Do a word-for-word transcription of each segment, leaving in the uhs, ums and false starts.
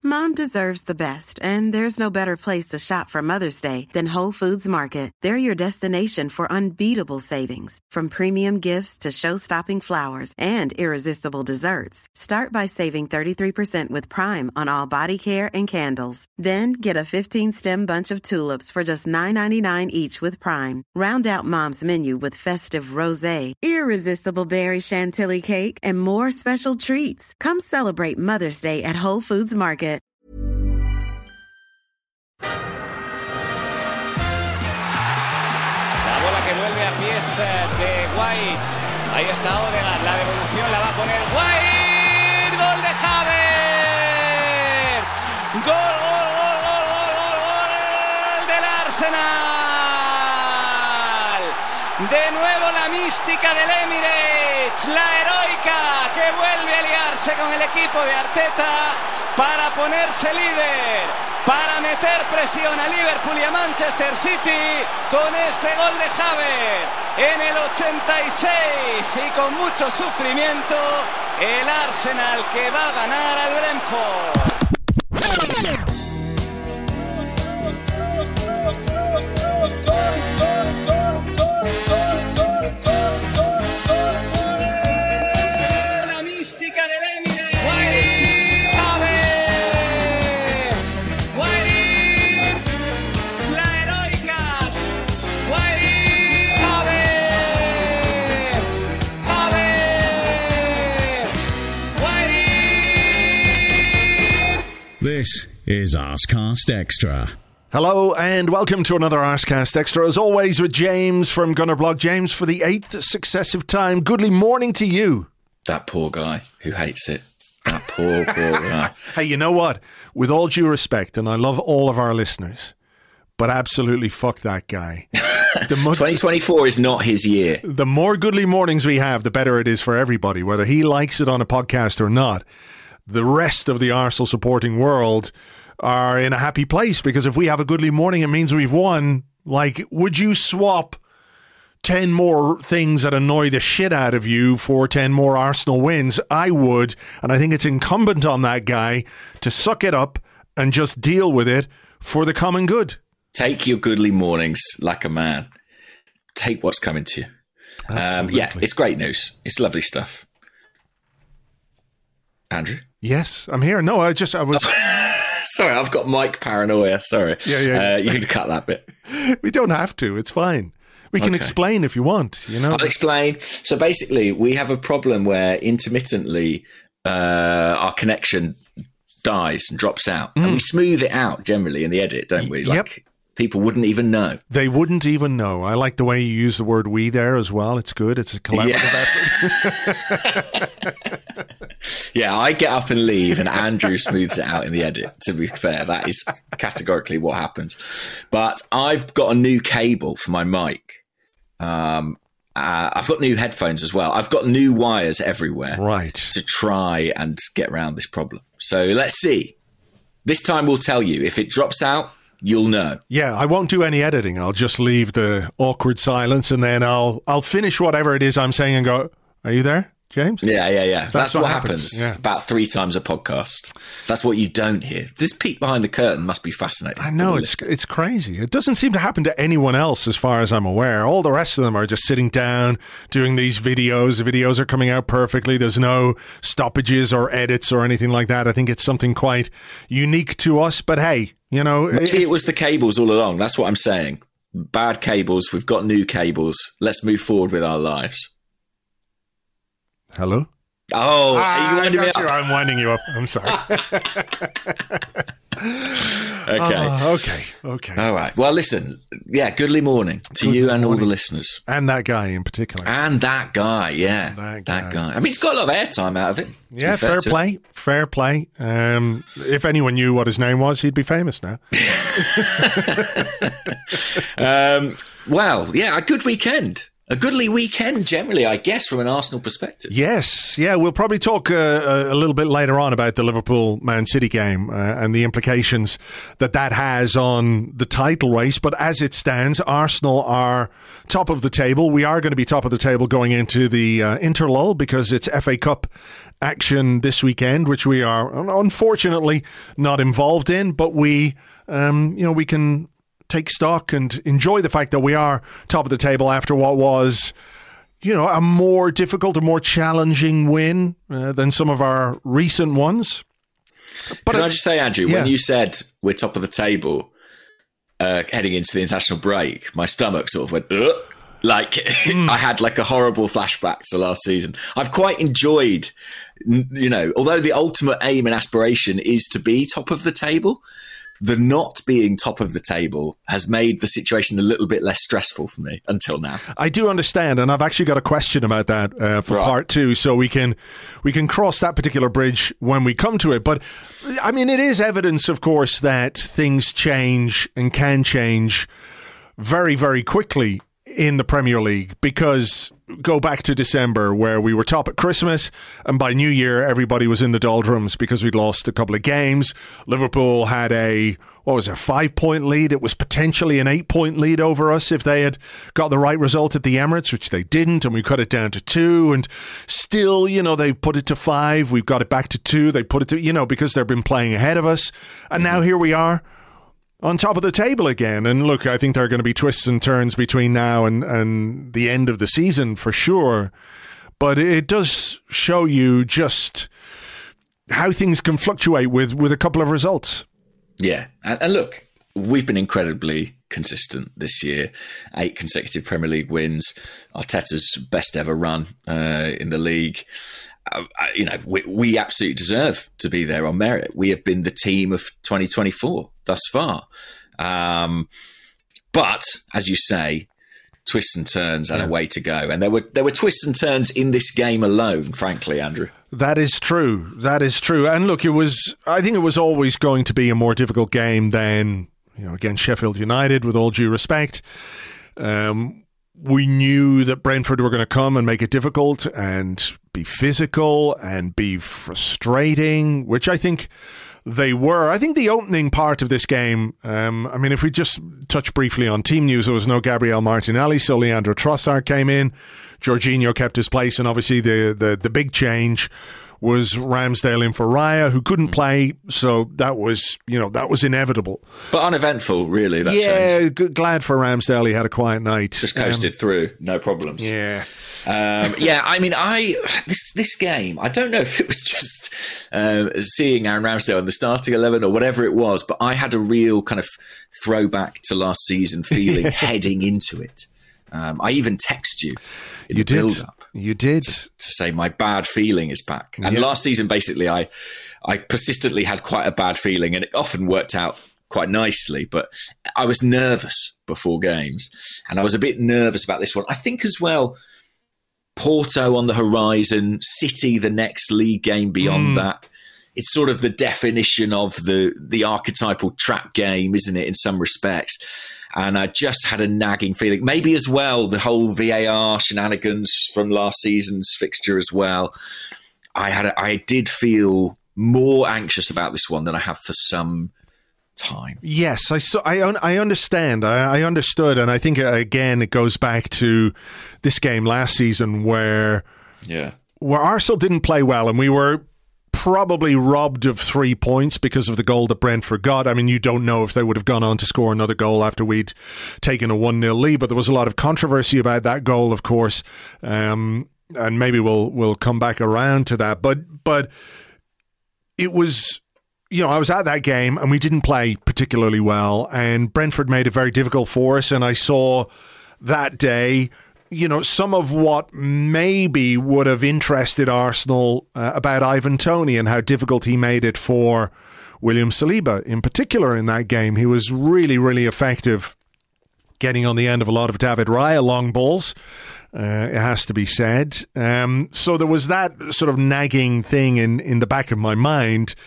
Mom deserves the best, and there's no better place to shop for Mother's Day than Whole Foods Market. They're your destination for unbeatable savings, from premium gifts to show-stopping flowers and irresistible desserts. Start by saving thirty-three percent with Prime on all body care and candles. Then get a fifteen-stem bunch of tulips for just nine ninety-nine each with Prime. Round out Mom's menu with festive rosé, irresistible berry chantilly cake, and more special treats. Come celebrate Mother's Day at Whole Foods Market. La bola que vuelve a pies de White. Ahí está Odegaard. La devolución la va a poner White. Gol de Havertz. Gol, gol, gol, gol, gol, gol, gol del Arsenal. De nuevo la mística del Emirates. La heroica que vuelve a aliarse con el equipo de Arteta para ponerse líder, para meter presión a Liverpool y a Manchester City con este gol de Havertz en el ochenta y seis, y con mucho sufrimiento el Arsenal que va a ganar al Brentford. This is Arsecast Extra. Hello and welcome to another Arsecast Extra, as always with James from Gunnerblog. James, for the eighth successive time, goodly morning to you. That poor guy who hates it. That poor, poor guy. Hey, you know what? With all due respect, and I love all of our listeners, but absolutely fuck that guy. The mo- twenty twenty-four is not his year. The more goodly mornings we have, the better it is for everybody, whether he likes it on a podcast or not. The rest of the Arsenal supporting world are in a happy place, because if we have a goodly morning, it means we've won. Like, would you swap ten more things that annoy the shit out of you for ten more Arsenal wins? I would, and I think it's incumbent on that guy to suck it up and just deal with it for the common good. Take your goodly mornings like a man. Take what's coming to you. Um, yeah, it's great news. It's lovely stuff. Andrew? Yes, I'm here. No, I just, I was... Sorry, I've got mic paranoia. Sorry. Yeah, yeah. Uh, you can cut that bit. We don't have to. It's fine. We can okay. explain if you want, you know. I'll explain. So basically, we have a problem where intermittently uh, our connection dies and drops out. Mm. And we smooth it out generally in the edit, don't we? Like, yep. People wouldn't even know. They wouldn't even know. I like the way you use the word we there as well. It's good. It's a collaborative effort. Yeah, I get up and leave and Andrew smooths it out in the edit, to be fair. That is categorically what happens. But I've got a new cable for my mic. Um, uh, I've got new headphones as well. I've got new wires everywhere. Right. To try and get around this problem. So let's see. This time we'll tell you. If it drops out, you'll know. Yeah, I won't do any editing. I'll just leave the awkward silence, and then I'll I'll finish whatever it is I'm saying and go, are you there, James? Yeah, yeah, yeah. That's, That's what, what happens, happens yeah. about three times a podcast. That's what you don't hear. This peek behind the curtain must be fascinating. I know, it's listener. It's crazy. It doesn't seem to happen to anyone else as far as I'm aware. All the rest of them are just sitting down, doing these videos. The videos are coming out perfectly. There's no stoppages or edits or anything like that. I think it's something quite unique to us, but hey, you know. Maybe if, it was the cables all along. That's what I'm saying. Bad cables. We've got new cables. Let's move forward with our lives. Hello? Oh, ah, are you winding me up? You. I'm winding you up. I'm sorry. Okay. Uh, okay. Okay. All right. Well, listen. Yeah, goodly morning to goodly you and morning. All the listeners. And that guy in particular. And that guy, yeah. That guy. That guy. I mean, he's got a lot of airtime out of it. Yeah, fair, fair play. Him. Fair play. Um, if anyone knew what his name was, he'd be famous now. um, well, yeah, a good weekend. a goodly weekend generally, I guess, from an Arsenal perspective. Yes, yeah, we'll probably talk uh, a little bit later on about the Liverpool-Man City game uh, and the implications that that has on the title race. But as it stands, Arsenal are top of the table. We are going to be top of the table going into the uh, interlull because it's F A Cup action this weekend, which we are unfortunately not involved in. But we, um, you know, we can take stock and enjoy the fact that we are top of the table after what was, you know, a more difficult, a more challenging win uh, than some of our recent ones. But Can I, I just say, Andrew, yeah. when you said we're top of the table uh, heading into the international break, my stomach sort of went, ugh. Like mm. I had like a horrible flashback to last season. I've quite enjoyed, you know, although the ultimate aim and aspiration is to be top of the table, the not being top of the table has made the situation a little bit less stressful for me until now. I do understand, and I've actually got a question about that uh, for right. part two, so we can we can cross that particular bridge when we come to it. But I mean, it is evidence, of course, that things change and can change very, very quickly in the Premier League, because go back to December where we were top at Christmas and by New Year everybody was in the doldrums because we'd lost a couple of games. Liverpool had a, what was it, a five point lead. It was potentially an eight point lead over us if they had got the right result at the Emirates, which they didn't, and we cut it down to two, and still, you know, they've put it to five. We've got it back to two. They put it to, you know, because they've been playing ahead of us. And now here we are on top of the table again. And look, I think there are going to be twists and turns between now and, and the end of the season for sure. But it does show you just how things can fluctuate with, with a couple of results. Yeah. And, and look, we've been incredibly consistent this year. Eight consecutive Premier League wins. Arteta's best ever run uh, in the league. Uh, you know, we, we absolutely deserve to be there on merit. We have been the team of twenty twenty-four thus far. Um, but, as you say, twists and turns and yeah. a way to go. And there were there were twists and turns in this game alone, frankly, Andrew. That is true. That is true. And look, it was, I think it was always going to be a more difficult game than, you know, against Sheffield United, with all due respect. Um, we knew that Brentford were going to come and make it difficult and be physical and be frustrating, which I think they were. I think the opening part of this game, um, I mean, if we just touch briefly on team news, there was no Gabriel Martinelli, so Leandro Trossard came in. Jorginho kept his place, and obviously the, the, the big change was Ramsdale in for Raya, who couldn't play, so that was, you know, that was inevitable. But uneventful, really, that yeah, change. G- glad for Ramsdale he had a quiet night. Just coasted um, through, no problems. Yeah. Um, yeah, I mean, I this this game, I don't know if it was just uh, seeing Aaron Ramsdale in the starting eleven or whatever it was, but I had a real kind of throwback to last season feeling heading into it. Um, I even text you in you the did. build-up. You did. To, to say my bad feeling is back. And yeah. last season, basically, I I persistently had quite a bad feeling, and it often worked out quite nicely, but I was nervous before games, and I was a bit nervous about this one. I think as well, Porto on the horizon, City the next league game beyond mm. that. It's sort of the definition of the the archetypal trap game, isn't it, in some respects? And I just had a nagging feeling. Maybe as well, the whole V A R shenanigans from last season's fixture as well. I had, a, I did feel more anxious about this one than I have for some time. Yes, I so I I understand. I, I understood, and I think again it goes back to this game last season where yeah, where Arsenal didn't play well, and we were probably robbed of three points because of the goal that Brentford got. I mean, you don't know if they would have gone on to score another goal after we'd taken a one nil lead, but there was a lot of controversy about that goal, of course, um, and maybe we'll we'll come back around to that. But but it was, you know, I was at that game and we didn't play particularly well, and Brentford made it very difficult for us, and I saw that day, you know, some of what maybe would have interested Arsenal uh, about Ivan Toney and how difficult he made it for William Saliba in particular in that game. He was really, really effective getting on the end of a lot of David Raya long balls, uh, it has to be said. Um, so there was that sort of nagging thing in, in the back of my mind.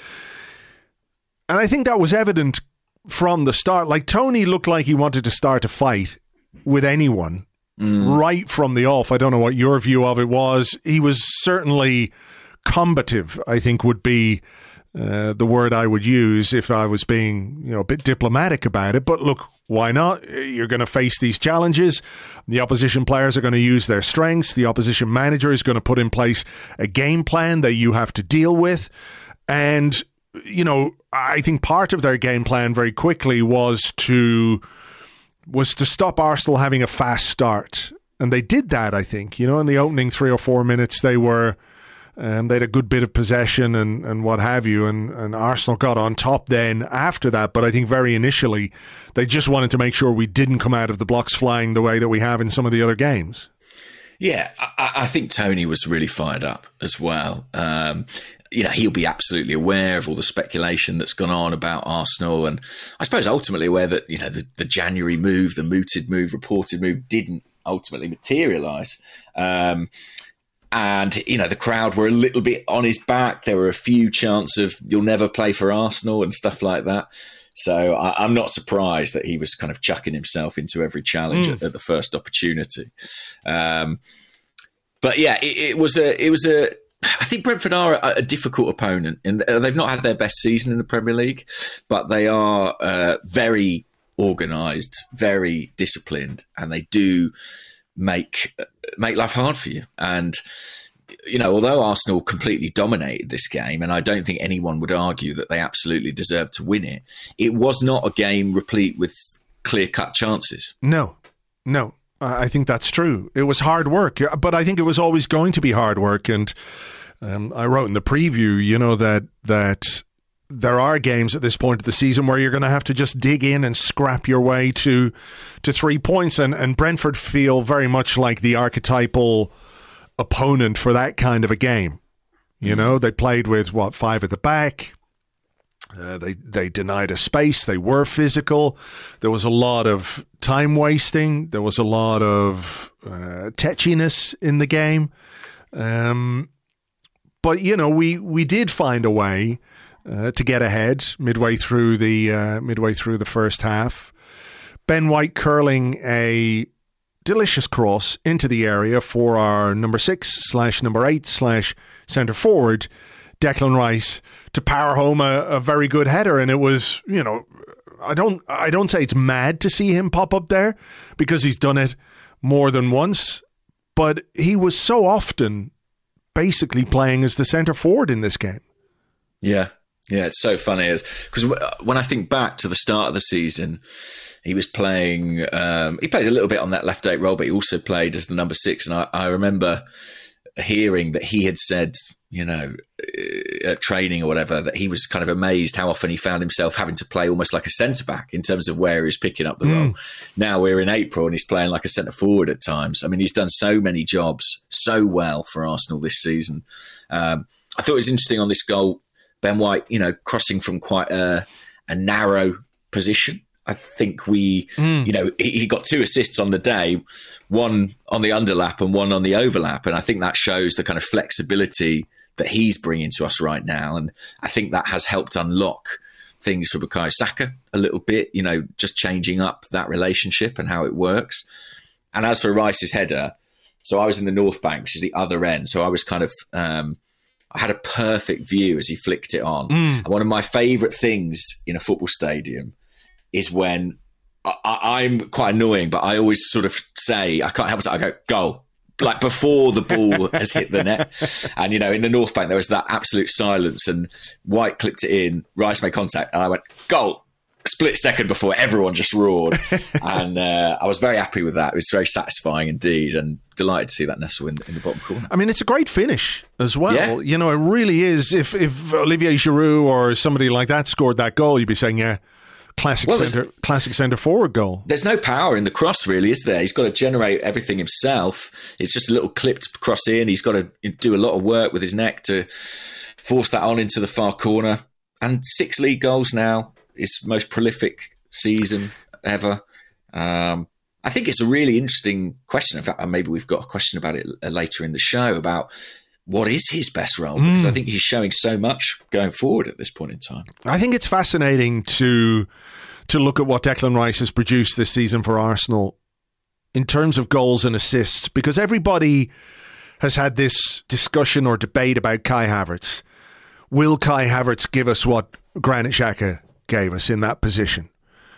And I think that was evident from the start. Like, Toney looked like he wanted to start a fight with anyone. mm. right from the off. I don't know what your view of it was. He was certainly combative, I think would be uh, the word I would use if I was being, you know, a bit diplomatic about it. But look, why not? You're going to face these challenges. The opposition players are going to use their strengths. The opposition manager is going to put in place a game plan that you have to deal with. And, you know, I think part of their game plan very quickly was to was to stop Arsenal having a fast start. And they did that, I think. You know, in the opening three or four minutes, they were Um, they had a good bit of possession and, and what have you, and, and Arsenal got on top then after that. But I think very initially, they just wanted to make sure we didn't come out of the blocks flying the way that we have in some of the other games. Yeah, I, I think Tony was really fired up as well. Um, you know, he'll be absolutely aware of all the speculation that's gone on about Arsenal, and I suppose ultimately aware that, you know, the, the January move, the mooted move, reported move didn't ultimately materialise. Um And, you know, the crowd were a little bit on his back. There were a few chants of you'll never play for Arsenal and stuff like that. So I, I'm not surprised that he was kind of chucking himself into every challenge mm. at, at the first opportunity. Um, but yeah, it, it was a, it was a, I think Brentford are a, a difficult opponent, and they've not had their best season in the Premier League, but they are uh, very organised, very disciplined, and they do make make life hard for you. And, you know, although Arsenal completely dominated this game, and I don't think anyone would argue that they absolutely deserved to win it, it was not a game replete with clear-cut chances. No, no, I think that's true. It was hard work, but I think it was always going to be hard work. And um, I wrote in the preview, you know, that that there are games at this point of the season where you're going to have to just dig in and scrap your way to to three points. And, and Brentford feel very much like the archetypal opponent for that kind of a game. You know, they played with, what, five at the back. Uh, they, they denied a space. They were physical. There was a lot of time wasting. There was a lot of uh, tetchiness in the game. Um, but, you know, we, we did find a way Uh, to get ahead midway through the uh, midway through the first half. Ben White curling a delicious cross into the area for our number six slash number eight slash centre forward, Declan Rice, to power home a, a very good header. And it was, you know, I don't I don't say it's mad to see him pop up there, because he's done it more than once, but he was so often basically playing as the centre forward in this game. Yeah. Yeah, it's so funny because when I think back to the start of the season, he was playing. Um, he played a little bit on that left eight role, but he also played as the number six. And I, I remember hearing that he had said, you know, at training or whatever, that he was kind of amazed how often he found himself having to play almost like a centre back in terms of where he was picking up the mm. role. Now we're in April and he's playing like a centre forward at times. I mean, he's done so many jobs so well for Arsenal this season. Um, I thought it was interesting on this goal. Ben White, you know, crossing from quite a, a narrow position. I think we, mm. you know, he, he got two assists on the day, one on the underlap and one on the overlap. And I think that shows the kind of flexibility that he's bringing to us right now. And I think that has helped unlock things for Bukayo Saka a little bit, you know, just changing up that relationship and how it works. And as for Rice's header, so I was in the North Bank, which is the other end. So I was kind of... Um, I had a perfect view as he flicked it on. Mm. And one of my favourite things in a football stadium is when I, I, I'm quite annoying, but I always sort of say, I can't help it, I go, goal. Like before the ball has hit the net. And, you know, in the North Bank, there was that absolute silence and White clicked it in, Rice made contact, and I went, goal. Split second before everyone just roared. And uh, I was very happy with that. It was very satisfying indeed, and delighted to see that nestle in, in the bottom corner. I mean, it's a great finish as well. Yeah. You know, it really is. If if Olivier Giroud or somebody like that scored that goal, you'd be saying, yeah, classic well, centre classic centre forward goal. There's no power in the cross, really, is there? He's got to generate everything himself. It's just a little clipped cross in. He's got to do a lot of work with his neck to force that on into the far corner. And six league goals now. His most prolific season ever. Um, I think it's a really interesting question. In fact, maybe we've got a question about it later in the show about what is his best role, because mm. I think he's showing so much going forward at this point in time. I think it's fascinating to to look at what Declan Rice has produced this season for Arsenal in terms of goals and assists, because everybody has had this discussion or debate about Kai Havertz. Will Kai Havertz give us what Granit Xhaka gave us in that position?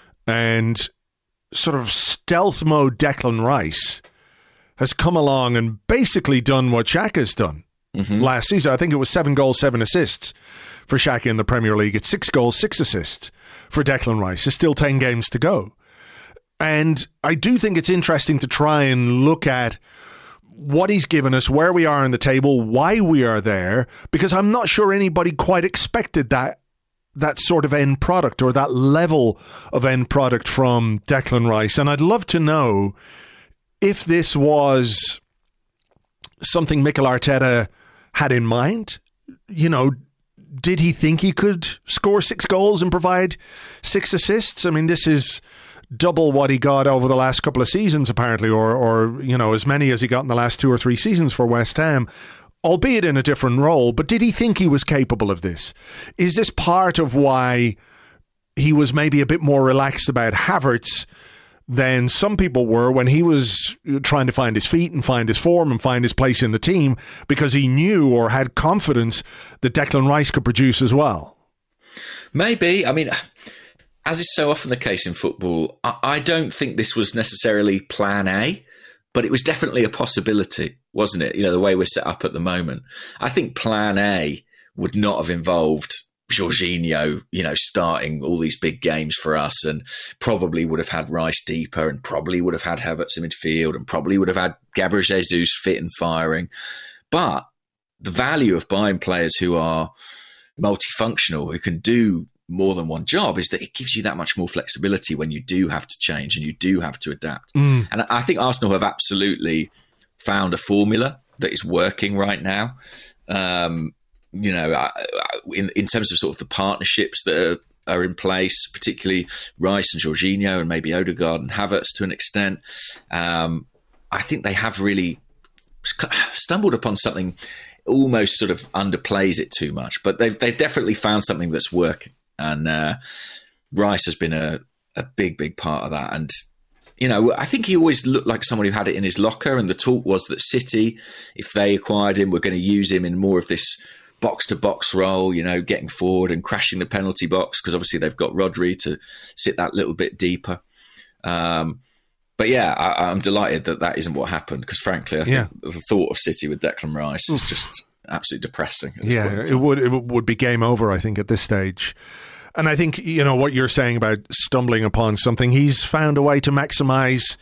And sort of stealth mode Declan Rice has come along and basically done what Xhaka's done mm-hmm. last season. I think it was seven goals, seven assists for Xhaka in the Premier League. It's six goals, six assists for Declan Rice. There's still ten games to go. And I do think it's interesting to try and look at what he's given us, where we are in the table, why we are there, because I'm not sure anybody quite expected that that sort of end product or that level of end product from Declan Rice. And I'd love to know if this was something Mikel Arteta had in mind. You know, did he think he could score six goals and provide six assists? I mean, this is double what he got over the last couple of seasons, apparently, or, or you know, as many as he got in the last two or three seasons for West Ham, albeit in a different role. But did he think he was capable of this? Is this part of why he was maybe a bit more relaxed about Havertz than some people were when he was trying to find his feet and find his form and find his place in the team, because he knew or had confidence that Declan Rice could produce as well? Maybe. I mean, as is so often the case in football, I don't think this was necessarily plan A, but it was definitely a possibility, wasn't it? You know, the way we're set up at the moment. I think plan A would not have involved Jorginho, you know, starting all these big games for us, and probably would have had Rice deeper, and probably would have had Havertz in midfield, and probably would have had Gabriel Jesus fit and firing. But the value of buying players who are multifunctional, who can do more than one job, is that it gives you that much more flexibility when you do have to change and you do have to adapt. Mm. And I think Arsenal have absolutely found a formula that is working right now. Um, you know, in, in terms of sort of the partnerships that are, are in place, particularly Rice and Jorginho and maybe Odegaard and Havertz to an extent. Um, I think they have really stumbled upon something, almost sort of underplays it too much, but they've, they've definitely found something that's working. And uh, Rice has been a, a big, big part of that. And, you know, I think he always looked like someone who had it in his locker. And the talk was that City, if they acquired him, were going to use him in more of this box-to-box role, you know, getting forward and crashing the penalty box, because obviously they've got Rodri to sit that little bit deeper. Um, but, yeah, I, I'm delighted that that isn't what happened, because, frankly, I think yeah. the thought of City with Declan Rice is just absolutely depressing. Yeah, it would, it would be game over, I think, at this stage. And I think, you know, what you're saying about stumbling upon something, he's found a way to maximise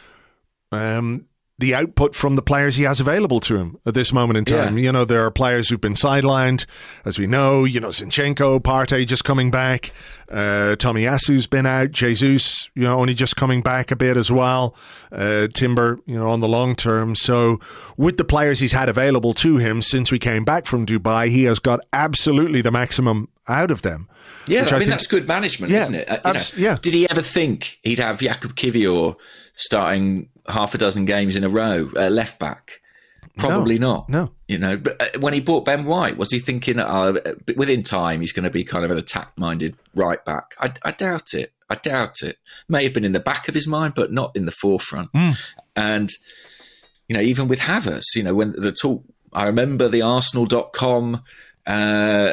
um, the output from the players he has available to him at this moment in time. Yeah. You know, there are players who've been sidelined, as we know, you know, Zinchenko, Partey just coming back, uh, Tomiyasu's been out, Jesus, you know, only just coming back a bit as well, uh, Timber, you know, on the long term. So with the players he's had available to him since we came back from Dubai, he has got absolutely the maximum out of them. Yeah, I, I mean, think, that's good management, yeah, isn't it? Uh, you abs- know, yeah. Did he ever think he'd have Jakub Kiwior starting half a dozen games in a row at left back? Probably no, not. No. You know, but when he bought Ben White, was he thinking, uh, within time, he's going to be kind of an attack-minded right back? I, I doubt it. I doubt it. May have been in the back of his mind, but not in the forefront. Mm. And, you know, even with Havertz, you know, when the talk, I remember the Arsenal dot com uh,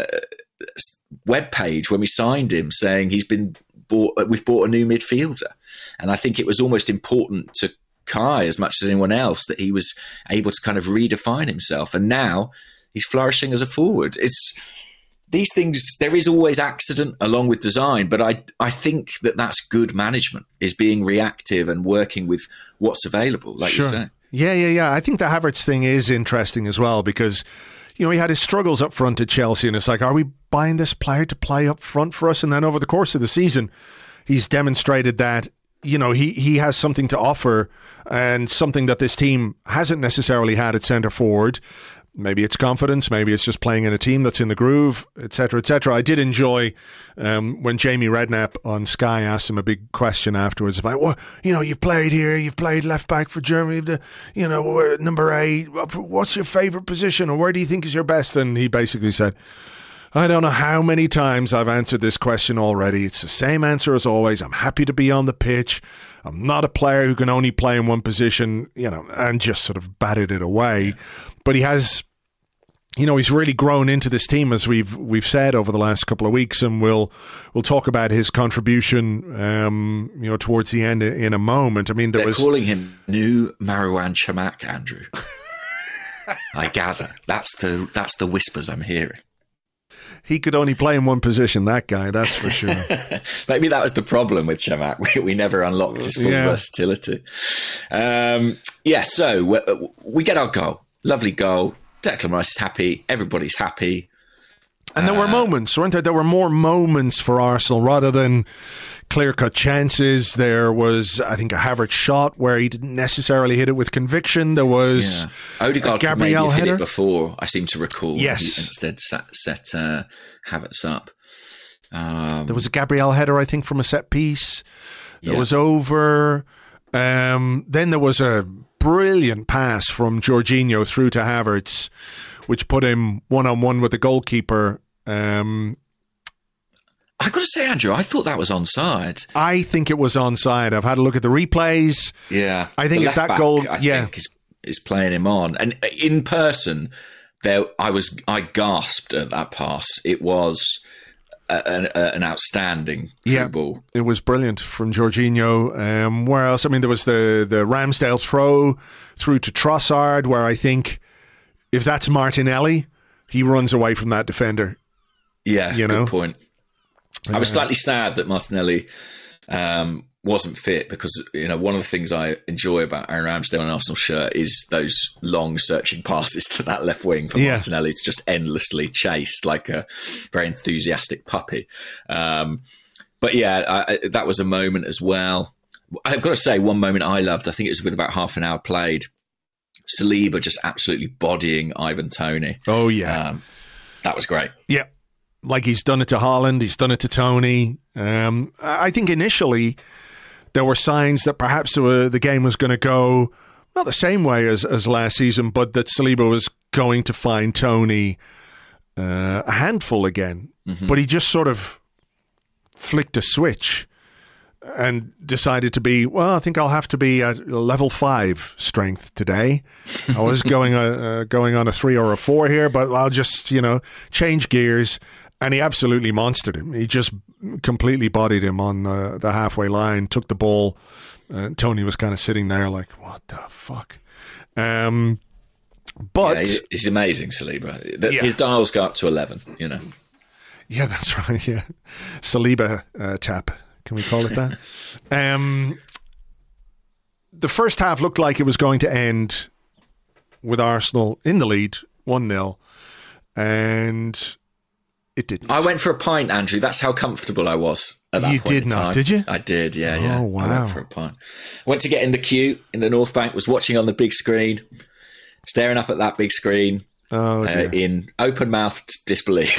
webpage when we signed him saying he's been bought, we've bought a new midfielder. And I think it was almost important to Kai as much as anyone else that he was able to kind of redefine himself. And now he's flourishing as a forward. It's these things, there is always accident along with design, but I, I think that that's good management, is being reactive and working with what's available, like sure. you say. Yeah, yeah, yeah. I think the Havertz thing is interesting as well, because, you know, he had his struggles up front at Chelsea, and it's like, are we buying this player to play up front for us? And then over the course of the season, he's demonstrated that, you know, he, he has something to offer, and something that this team hasn't necessarily had at centre forward. Maybe it's confidence, maybe it's just playing in a team that's in the groove, et cetera, et cetera. I did enjoy um, when Jamie Redknapp on Sky asked him a big question afterwards about, well, you know, you've played here, you've played left back for Germany, the, you know, number eight. What's your favourite position, or where do you think is your best? And he basically said, I don't know how many times I've answered this question already. It's the same answer as always. I'm happy to be on the pitch. I'm not a player who can only play in one position, you know, and just sort of batted it away. But he has, you know, he's really grown into this team, as we've we've said over the last couple of weeks, and we'll we'll talk about his contribution, um, you know, towards the end in a moment. I mean, there They're was calling him New Marouane Chamakh, Andrew. I gather that's the that's the whispers I'm hearing. He could only play in one position, that guy, that's for sure. Maybe that was the problem with Chamakh. We, we never unlocked his full Yeah. versatility. Um, yeah, so we, we get our goal. Lovely goal. Declan Rice is happy. Everybody's happy. And there were moments, weren't there? There were more moments for Arsenal rather than clear-cut chances. There was, I think, a Havertz shot where he didn't necessarily hit it with conviction. There was Yeah. Odegaard a could maybe Gabriel have hit header. it before, I seem to recall. Yes. He instead set, set uh, Havertz up. Um, There was a Gabriel header, I think, from a set piece. There Yeah. was over. Um, then there was a brilliant pass from Jorginho through to Havertz, which put him one-on-one with the goalkeeper. Um, I got to say, Andrew, I thought that was onside. I think it was onside. I've had a look at the replays. Yeah, I think The if that left-back, goal- I yeah. think is, is playing him on, and in person, there I was I gasped at that pass. It was a, an, a, an outstanding through Yeah. ball. It was brilliant from Jorginho. Um, where else? I mean, there was the, the Ramsdale throw through to Trossard, where I think if that's Martinelli, he runs away from that defender. Yeah, You good know? point. I was slightly sad that Martinelli um, wasn't fit because, you know, one of the things I enjoy about Aaron Ramsdale and Arsenal shirt is those long searching passes to that left wing for Yeah. Martinelli to just endlessly chase like a very enthusiastic puppy. Um, but yeah, I, I, that was a moment as well. I've got to say, one moment I loved, I think it was with about half an hour played, Saliba just absolutely bodying Ivan Toney. Oh, yeah. Um, that was great. Yeah. Like he's done it to Haaland, he's done it to Tony. Um, I think initially there were signs that perhaps the, uh, the game was going to go not the same way as, as last season, but that Saliba was going to find Tony uh, a handful again. Mm-hmm. But he just sort of flicked a switch and decided to be, well, I think I'll have to be at level five strength today. I was going a, uh, going on a three or a four here, but I'll just, you know, change gears. And he absolutely monstered him. He just completely bodied him on the, the halfway line, took the ball. Uh, Tony was kind of sitting there like, what the fuck? Um, but yeah, he- he's amazing, Saliba. The- Yeah. His dials go up to eleven, you know. yeah, that's right. Yeah. Saliba uh, tap. Can we call it that? um, the first half looked like it was going to end with Arsenal in the lead, one nil. And it didn't. I went for a pint, Andrew. That's how comfortable I was at that You point did in not, time. did you? I did, yeah, yeah. Oh, I wow. went for a pint. Went to get in the queue in the North Bank, was watching on the big screen, staring up at that big screen Oh, uh, dear. in open-mouthed disbelief.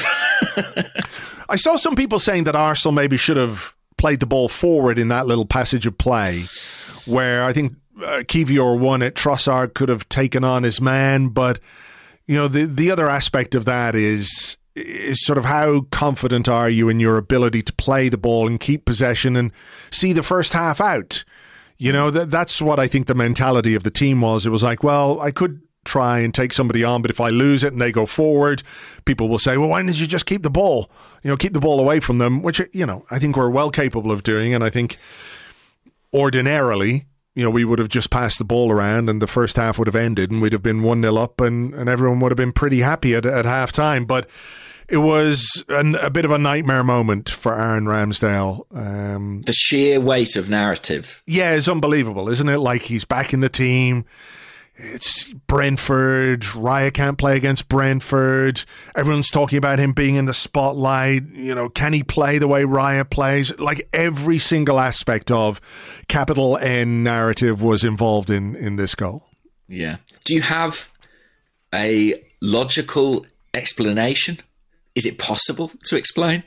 I saw some people saying that Arsenal maybe should have played the ball forward in that little passage of play where I think uh, Kivior won it. Trossard could have taken on his man, but you know the the other aspect of that is is sort of how confident are you in your ability to play the ball and keep possession and see the first half out. You know, that that's what I think the mentality of the team was. It was like, well, I could try and take somebody on, but if I lose it and they go forward, people will say, well, why didn't you just keep the ball? You know, keep the ball away from them, which, you know, I think we're well capable of doing. And I think ordinarily, you know, we would have just passed the ball around and the first half would have ended and we'd have been one nil up and, and everyone would have been pretty happy at, at half time. But it was an, a bit of a nightmare moment for Aaron Ramsdale. Um, The sheer weight of narrative. yeah, it's unbelievable, isn't it? Like he's back in the team. It's Brentford. Raya can't play against Brentford. Everyone's talking about him being in the spotlight. You know, can he play the way Raya plays? Like every single aspect of capital N narrative was involved in, in this goal. Yeah. Do you have a logical explanation? Is it possible to explain?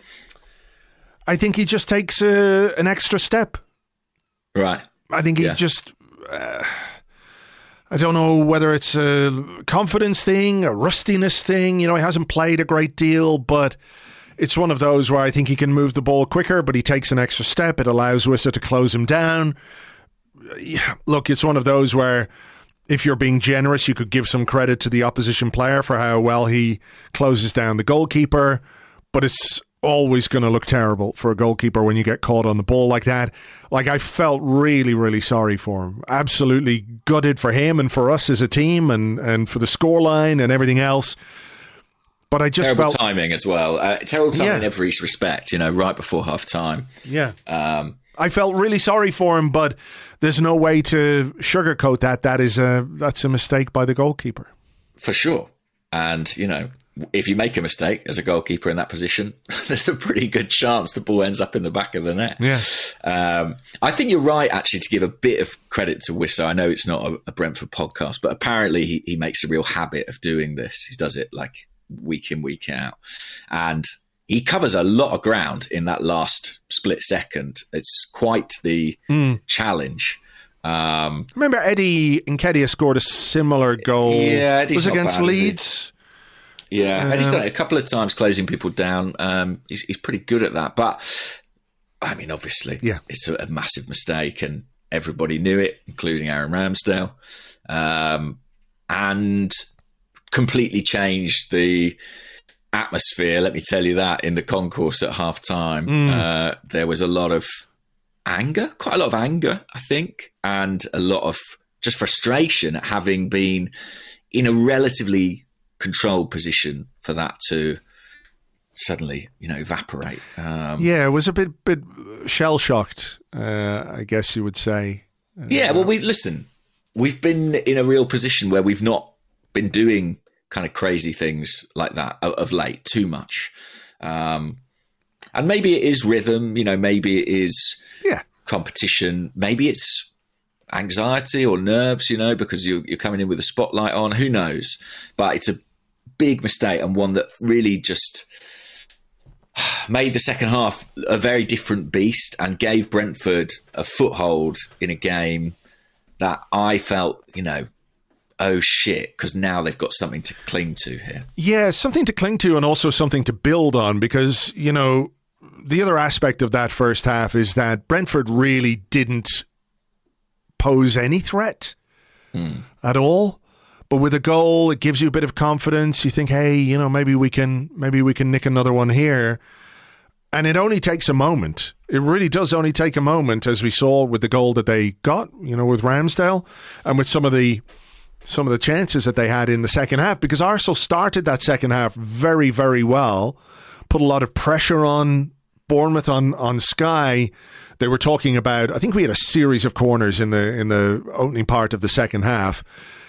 I think he just takes a, an extra step. Right. I think he Yeah. just... Uh, I don't know whether it's a confidence thing, a rustiness thing. You know, he hasn't played a great deal, but it's one of those where I think he can move the ball quicker, but he takes an extra step. It allows Wissa to close him down. Yeah, look, it's one of those where if you're being generous, you could give some credit to the opposition player for how well he closes down the goalkeeper, but it's always going to look terrible for a goalkeeper when you get caught on the ball like that. Like, I felt really, really sorry for him. Absolutely gutted for him and for us as a team and, and for the scoreline and everything else. But I just terrible felt... timing as well. Uh, terrible timing Yeah. in every respect, you know, right before half time. Yeah. Um, I felt really sorry for him, but there's no way to sugarcoat that. That is a, that's a mistake by the goalkeeper. for sure. And, you know, if you make a mistake as a goalkeeper in that position, there's a pretty good chance the ball ends up in the back of the net. Yeah. Um, I think you're right, actually, to give a bit of credit to Wissa. I know it's not a, a Brentford podcast, but apparently he, he makes a real habit of doing this. He does it like week in, week out. And he covers a lot of ground in that last split second. It's quite the mm. challenge. Um, Remember Eddie Nketiah scored a similar goal. Yeah, Eddie's was it not against bad, Leeds? Yeah, Um, and he's done it a couple of times, closing people down. Um, he's, he's pretty good at that. But, I mean, obviously, Yeah. it's a, a massive mistake, and everybody knew it, including Aaron Ramsdale, um, and completely changed the atmosphere, let me tell you that, in the concourse at half-time. Mm. Uh, there was a lot of anger, quite a lot of anger, I think, and a lot of just frustration at having been in a relatively controlled position for that to suddenly, you know, evaporate. Um, Yeah, it was a bit bit shell shocked, uh, I guess you would say. Uh, yeah, well, we listen. We've been in a real position where we've not been doing kind of crazy things like that of, of late too much, um, and maybe it is rhythm. You know, maybe it is yeah, competition. Maybe it's anxiety or nerves. You know, because you're, you're coming in with a spotlight on. Who knows? But it's a big mistake, and one that really just made the second half a very different beast and gave Brentford a foothold in a game that I felt, you know, oh shit, because now they've got something to cling to here. Yeah, something to cling to and also something to build on, because, you know, the other aspect of that first half is that Brentford really didn't pose any threat mm. at all. But with a goal, it gives you a bit of confidence. You think, hey, you know, maybe we can maybe we can nick another one here. And it only takes a moment. It really does only take a moment, as we saw with the goal that they got, you know, with Ramsdale, and with some of the some of the chances that they had in the second half, because Arsenal started that second half very, very well, put a lot of pressure on Bournemouth on, on Sky. They were talking about, I think we had a series of corners in the in the opening part of the second half.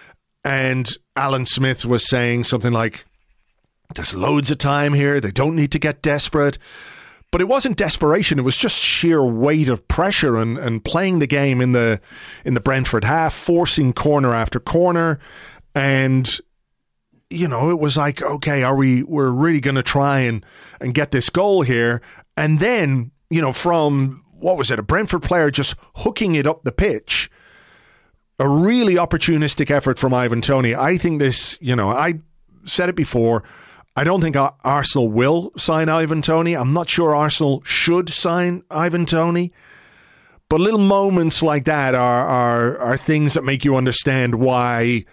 And Alan Smith was saying something like, there's loads of time here. They don't need to get desperate. But it wasn't desperation. It was just sheer weight of pressure and, and playing the game in the in the Brentford half, forcing corner after corner. And, you know, it was like, okay, are we, we're really going to try and, and get this goal here. And then, you know, from, what was it, a Brentford player just hooking it up the pitch, a really opportunistic effort from Ivan Toney. I think this, you know, I said it before, I don't think Arsenal will sign Ivan Toney. I'm not sure Arsenal should sign Ivan Toney. But little moments like that are, are, are things that make you understand why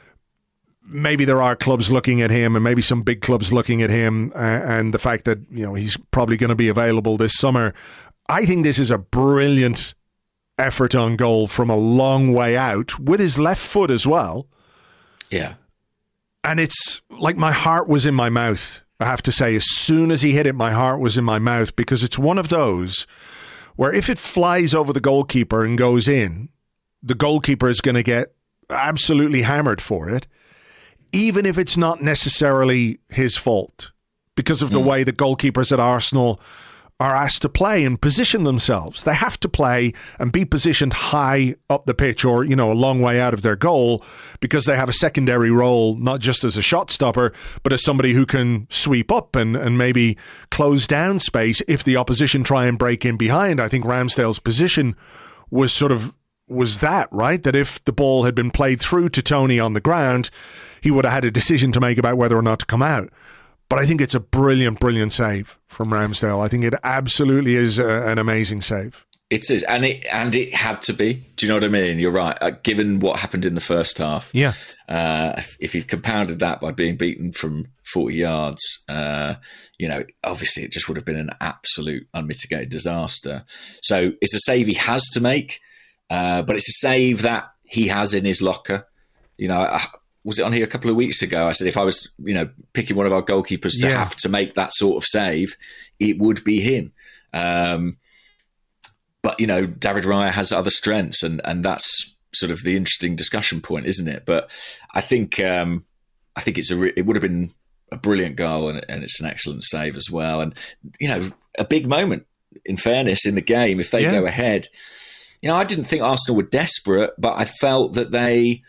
maybe there are clubs looking at him, and maybe some big clubs looking at him, uh, and the fact that, you know, he's probably going to be available this summer. I think this is a brilliant effort on goal from a long way out, with his left foot as well. Yeah. And it's like my heart was in my mouth, I have to say. As soon as he hit it, my heart was in my mouth, because it's one of those where if it flies over the goalkeeper and goes in, the goalkeeper is going to get absolutely hammered for it, even if it's not necessarily his fault, because of the mm. way the goalkeepers at Arsenal are asked to play and position themselves. They have to play and be positioned high up the pitch, or, you know, a long way out of their goal, because they have a secondary role, not just as a shot stopper, but as somebody who can sweep up and, and maybe close down space if the opposition try and break in behind. I think Ramsdale's position was sort of was that, right? That if the ball had been played through to Tony on the ground, he would have had a decision to make about whether or not to come out. But I think it's a brilliant, brilliant save from Ramsdale. I think it absolutely is a, an amazing save. It is, and it and it had to be. Do you know what I mean? You're right. Uh, given what happened in the first half, yeah. Uh, if, if you compounded that by being beaten from forty yards, uh, you know, obviously it just would have been an absolute unmitigated disaster. So it's a save he has to make, uh, but it's a save that he has in his locker. You know, I, was it on here a couple of weeks ago? I said if I was, you know, picking one of our goalkeepers to yeah. have to make that sort of save, it would be him. Um, But, you know, David Raya has other strengths, and, and that's sort of the interesting discussion point, isn't it? But I think um, I think it's a re- it would have been a brilliant goal, and, and it's an excellent save as well. And, you know, a big moment, in fairness, in the game. If they yeah. go ahead, you know, I didn't think Arsenal were desperate, but I felt that they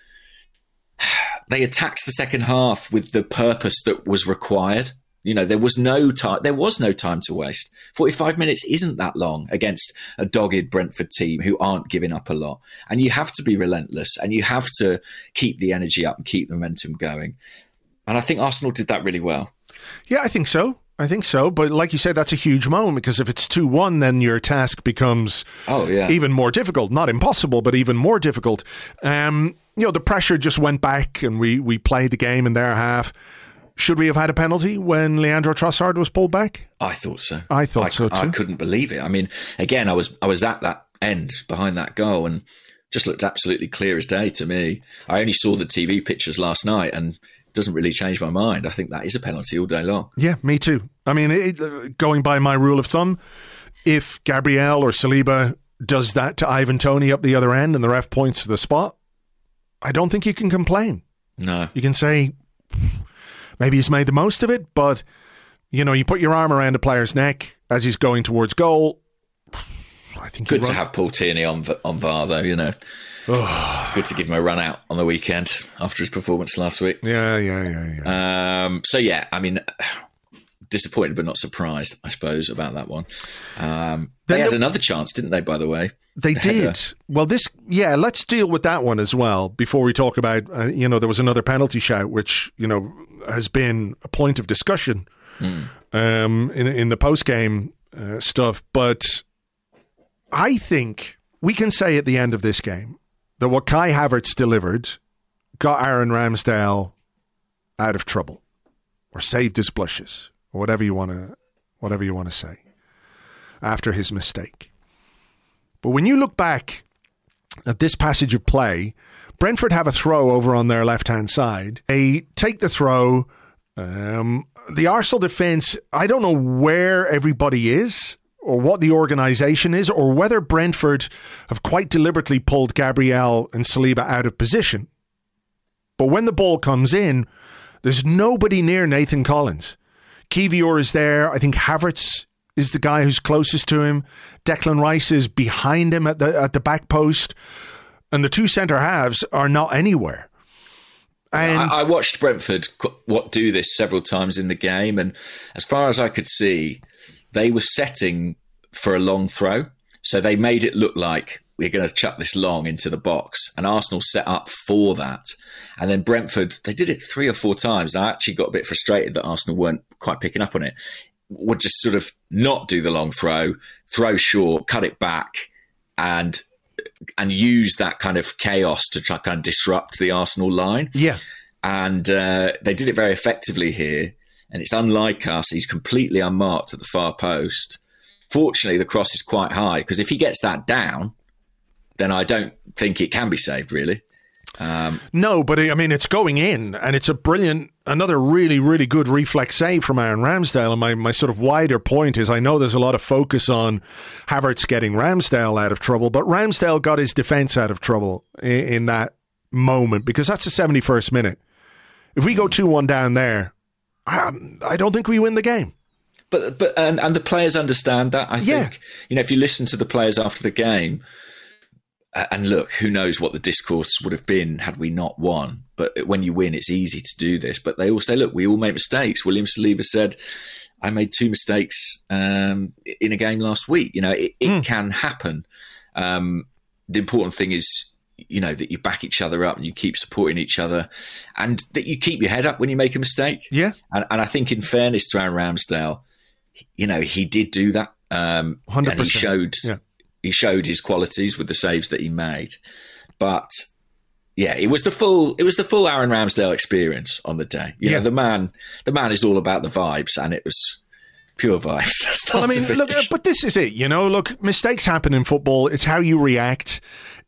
they attacked the second half with the purpose that was required. You know, there was no time. There was no time to waste. forty-five minutes isn't that long against a dogged Brentford team who aren't giving up a lot. And you have to be relentless, and you have to keep the energy up and keep the momentum going. And I think Arsenal did that really well. Yeah, I think so. I think so. But like you said, that's a huge moment, because if it's two one, then your task becomes oh, yeah. even more difficult. Not impossible, but even more difficult. Um, you know, the pressure just went back, and we we played the game in their half. Should we have had a penalty when Leandro Trossard was pulled back? I thought so. I thought I, so too. I couldn't believe it. I mean, again, I was I was at that end behind that goal, and just looked absolutely clear as day to me. I only saw the T V pictures last night, and it doesn't really change my mind. I think that is a penalty all day long. Yeah, me too. I mean, it, going by my rule of thumb, if Gabriel or Saliba does that to Ivan Toney up the other end and the ref points to the spot, I don't think you can complain. No. You can say maybe he's made the most of it, but, you know, you put your arm around a player's neck as he's going towards goal. I think good to have Paul Tierney on on V A R, though, you know. Good to give him a run out on the weekend after his performance last week. Yeah, yeah, yeah, yeah. Um, so, yeah, I mean, disappointed but not surprised, I suppose, about that one. Um, they had another chance, didn't they, by the way? They the did. Header. Well, this, yeah, let's deal with that one as well before we talk about, uh, you know, there was another penalty shout, which, you know, has been a point of discussion mm. um, in, in the post-game uh, stuff. But I think we can say at the end of this game that what Kai Havertz delivered got Aaron Ramsdale out of trouble, or saved his blushes, or whatever you want to, whatever you want to say, after his mistake. But when you look back at this passage of play, Brentford have a throw over on their left-hand side. They take the throw. Um, the Arsenal defence, I don't know where everybody is, or what the organisation is, or whether Brentford have quite deliberately pulled Gabriel and Saliba out of position. But when the ball comes in, there's nobody near Nathan Collins. Kiwior is there. I think Havertz is the guy who's closest to him. Declan Rice is behind him at the at the back post. And the two centre halves are not anywhere. And I, I watched Brentford what do this several times in the game, and as far as I could see, they were setting for a long throw. So they made it look like we're going to chuck this long into the box, and Arsenal set up for that. And then Brentford, they did it three or four times. I actually got a bit frustrated that Arsenal weren't quite picking up on it. Would just sort of not do the long throw, throw short, cut it back, and and use that kind of chaos to try kind of disrupt the Arsenal line. Yeah. And uh, they did it very effectively here. And it's unlike us. He's completely unmarked at the far post. Fortunately, the cross is quite high, because if he gets that down, then I don't think it can be saved, really. Um, no, but I mean, it's going in, and it's a brilliant, another really, really good reflex save from Aaron Ramsdale. And my, my sort of wider point is, I know there's a lot of focus on Havertz getting Ramsdale out of trouble, but Ramsdale got his defence out of trouble in, in that moment, because that's the seventy-first minute. If we go two one down there, I, I don't think we win the game. But but and, and the players understand that, I yeah. think. You know, if you listen to the players after the game, and look, who knows what the discourse would have been had we not won. But when you win, it's easy to do this. But they all say, look, we all make mistakes. William Saliba said, I made two mistakes um, in a game last week. You know, it, it mm. can happen. Um, the important thing is, you know, that you back each other up and you keep supporting each other, and that you keep your head up when you make a mistake. Yeah. And, and I think, in fairness to Aaron Ramsdale, you know, he did do that. Um, one hundred percent. And he showed, yeah. he showed his qualities with the saves that he made. But yeah, it was the full, it was the full Aaron Ramsdale experience on the day. You yeah. know, the man, the man is all about the vibes, and it was pure vibes. Well, I mean, look, but this is it. You know, look, mistakes happen in football. It's how you react.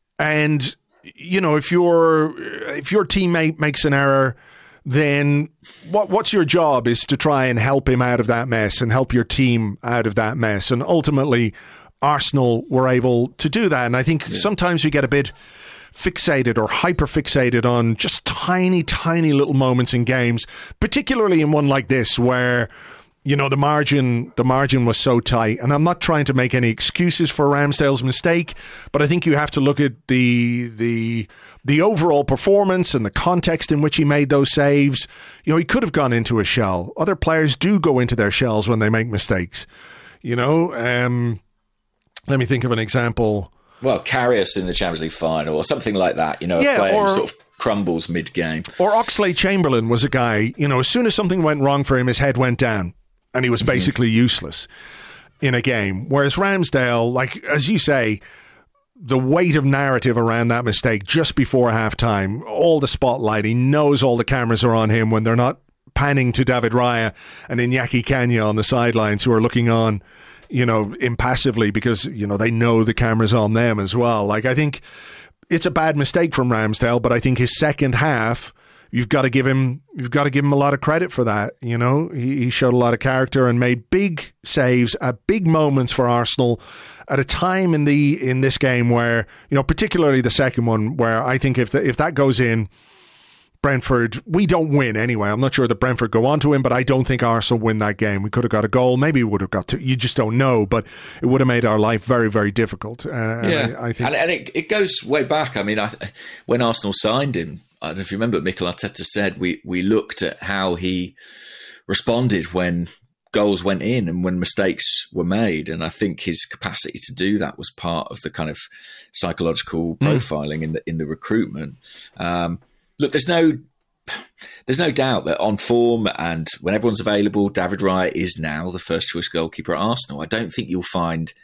And, you know, if your if your teammate makes an error, then what what's your job is to try and help him out of that mess and help your team out of that mess. And ultimately, Arsenal were able to do that. And I think yeah. sometimes we get a bit fixated or hyper fixated on just tiny, tiny little moments in games, particularly in one like this where, you know, the margin the margin was so tight. And I'm not trying to make any excuses for Ramsdale's mistake, but I think you have to look at the the the overall performance and the context in which he made those saves. You know, he could have gone into a shell. Other players do go into their shells when they make mistakes. You know, um, let me think of an example. Well, Karius in the Champions League final or something like that. You know, a yeah, player or, who sort of crumbles mid-game. Or Oxlade-Chamberlain was a guy, you know, as soon as something went wrong for him, his head went down. And he was basically mm-hmm. useless in a game. Whereas Ramsdale, like, as you say, the weight of narrative around that mistake just before halftime, all the spotlight, he knows all the cameras are on him when they're not panning to David Raya and Iñaki Kanya on the sidelines, who are looking on, you know, impassively because, you know, they know the camera's on them as well. Like, I think it's a bad mistake from Ramsdale, but I think his second half, You've got to give him. You've got to give him a lot of credit for that. You know, he, he showed a lot of character and made big saves at big moments for Arsenal at a time in the in this game where, you know, particularly the second one, where I think if the, if that goes in, Brentford, we don't win anyway. I'm not sure that Brentford go on to him, but I don't think Arsenal win that game. We could have got a goal. Maybe we would have got to. You just don't know, but it would have made our life very, very difficult. Uh, yeah, and I, I think, and, and it, it goes way back. I mean, I, when Arsenal signed him, I don't know if you remember, Mikel Arteta said we we looked at how he responded when goals went in and when mistakes were made, and I think his capacity to do that was part of the kind of psychological profiling mm. in the in the recruitment. Um, look, there's no there's no doubt that on form and when everyone's available, David Raya is now the first choice goalkeeper at Arsenal. I don't think you'll find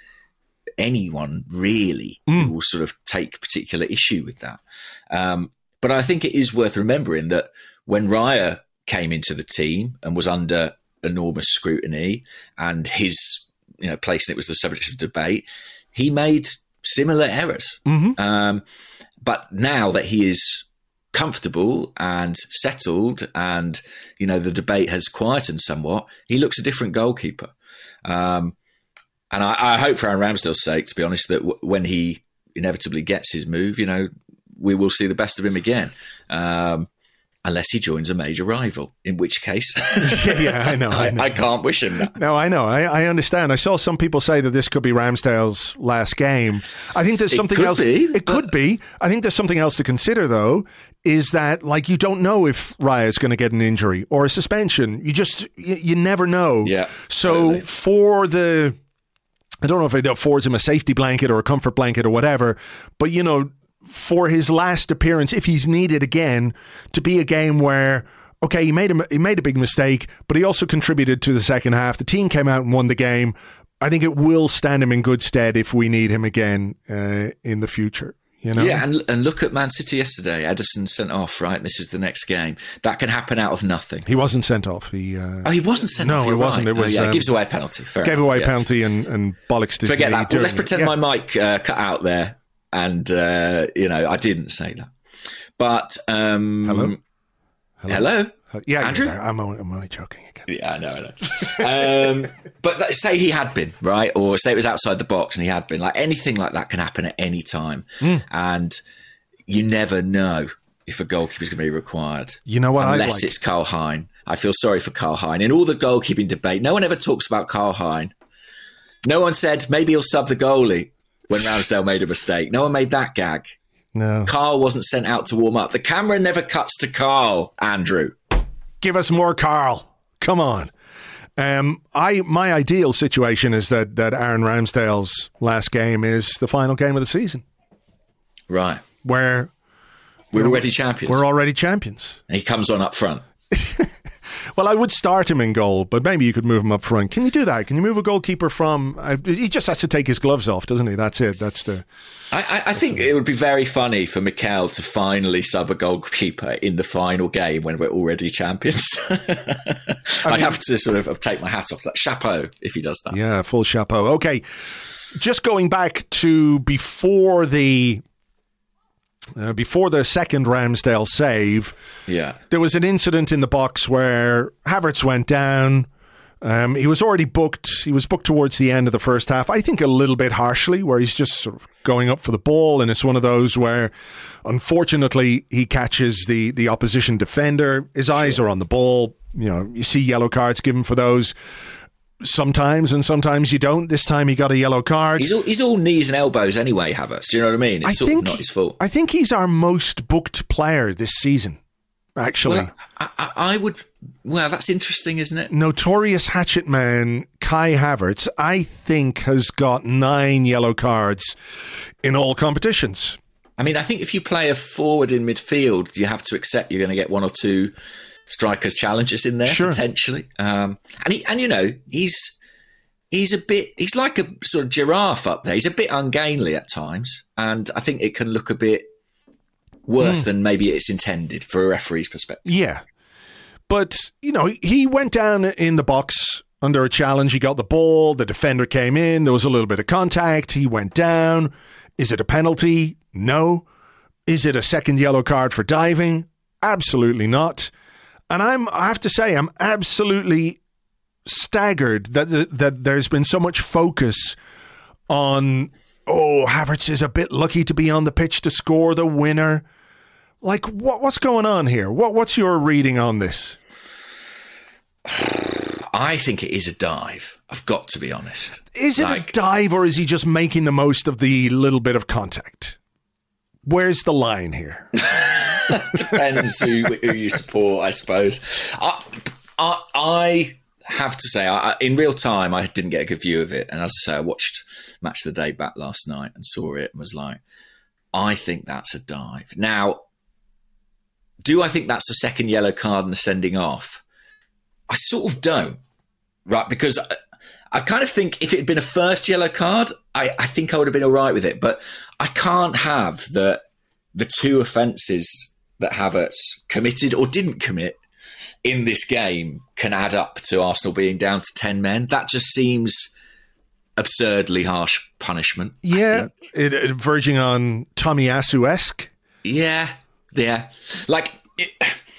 anyone really mm. who will sort of take particular issue with that. Um, But I think it is worth remembering that when Raya came into the team and was under enormous scrutiny, and his, you know, place in it was the subject of debate, he made similar errors. Mm-hmm. Um, but now that he is comfortable and settled, and, you know, the debate has quietened somewhat, he looks a different goalkeeper. Um, and I, I hope for Aaron Ramsdale's sake, to be honest, that w- when he inevitably gets his move, you know, we will see the best of him again, um, unless he joins a major rival, in which case yeah, yeah, I know, I know. I, I can't wish him that. No, I know. I, I understand. I saw some people say that this could be Ramsdale's last game. I think there's something it could else. Be, it could be. I think there's something else to consider, though, is that, like, you don't know if Raya is going to get an injury or a suspension. You just, you, you never know. Yeah. So totally. for the, I don't know if it affords him a safety blanket or a comfort blanket or whatever, but, you know, for his last appearance, if he's needed again, to be a game where, okay, he made a, he made a big mistake, but he also contributed to the second half. The team came out and won the game. I think it will stand him in good stead if we need him again uh, in the future. You know? Yeah, and and look at Man City yesterday. Ederson sent off, right? This is the next game. That can happen out of nothing. He wasn't sent off. He uh, oh, he wasn't sent no, off. No, he wasn't. Right. It was. Oh, yeah, um, it gives away a penalty. Fair gave enough, away a yeah. penalty and, and bollocks. Forget that. Well, let's pretend yeah. my mic uh, cut out there, and uh, you know I didn't say that. But um, hello, hello, hello? Uh, yeah, Andrew. Yeah, I'm only, I'm only joking again. Yeah, I know, I know. um, but that, say he had been, right? Or say it was outside the box and he had been. Like, anything like that can happen at any time. Mm. And you never know if a goalkeeper is going to be required. You know what? Unless like? it's Karl Hein. I feel sorry for Karl Hein. In all the goalkeeping debate, no one ever talks about Karl Hein. No one said maybe he'll sub the goalie when Ramsdale made a mistake. No one made that gag. No. Karl wasn't sent out to warm up. The camera never cuts to Karl, Andrew. Give us more Karl. Come on. Um, I my ideal situation is that that Aaron Ramsdale's last game is the final game of the season. Right. Where we're already champions. We're already champions. And he comes on up front. Well, I would start him in goal, but maybe you could move him up front. Can you do that? Can you move a goalkeeper from... Uh, he just has to take his gloves off, doesn't he? That's it. That's the... I, I, I think it would be very funny for Mikel to finally sub a goalkeeper in the final game when we're already champions. I'd I mean, have to sort of take my hat off. Like, chapeau if he does that. Yeah, full chapeau. Okay, just going back to before the... Uh, before the second Ramsdale save, yeah, there was an incident in the box where Havertz went down. Um, he was already booked. He was booked towards the end of the first half. I think a little bit harshly, where he's just sort of going up for the ball, and it's one of those where, unfortunately, he catches the the opposition defender. His eyes sure. are on the ball. You know, you see yellow cards given for those. Sometimes, and sometimes you don't. This time he got a yellow card. He's all, he's all knees and elbows anyway, Havertz. Do you know what I mean? It's I sort think, of not his fault. I think he's our most booked player this season, actually. Well, I, I, I would... Well, that's interesting, isn't it? Notorious hatchet man Kai Havertz, I think, has got nine yellow cards in all competitions. I mean, I think if you play a forward in midfield, you have to accept you're going to get one or two... strikers' challenges in there, sure. potentially. Um, and, he, and, you know, he's he's a bit... He's like a sort of giraffe up there. He's a bit ungainly at times. And I think it can look a bit worse mm. than maybe it's intended for a referee's perspective. Yeah. But, you know, he went down in the box under a challenge. He got the ball. The defender came in. There was a little bit of contact. He went down. Is it a penalty? No. Is it a second yellow card for diving? Absolutely not. And I'm, I have to say, I'm absolutely staggered that that there's been so much focus on, oh, Havertz is a bit lucky to be on the pitch to score the winner. Like, what what's going on here? What What's your reading on this? I think it is a dive. I've got to be honest. Is it like, a dive, or is he just making the most of the little bit of contact? Where's the line here? Depends who, who you support, I suppose. I, I, I have to say, I, in real time, I didn't get a good view of it. And as I say, I watched Match of the Day back last night and saw it and was like, I think that's a dive. Now, do I think that's the second yellow card and the sending off? I sort of don't, right? Because I, I kind of think if it had been a first yellow card, I, I think I would have been all right with it. But I can't have the the two offences that Havertz committed or didn't commit in this game can add up to Arsenal being down to ten men. That just seems absurdly harsh punishment. Yeah, it, it, verging on Tomiyasu-esque. Yeah, yeah. Like, it,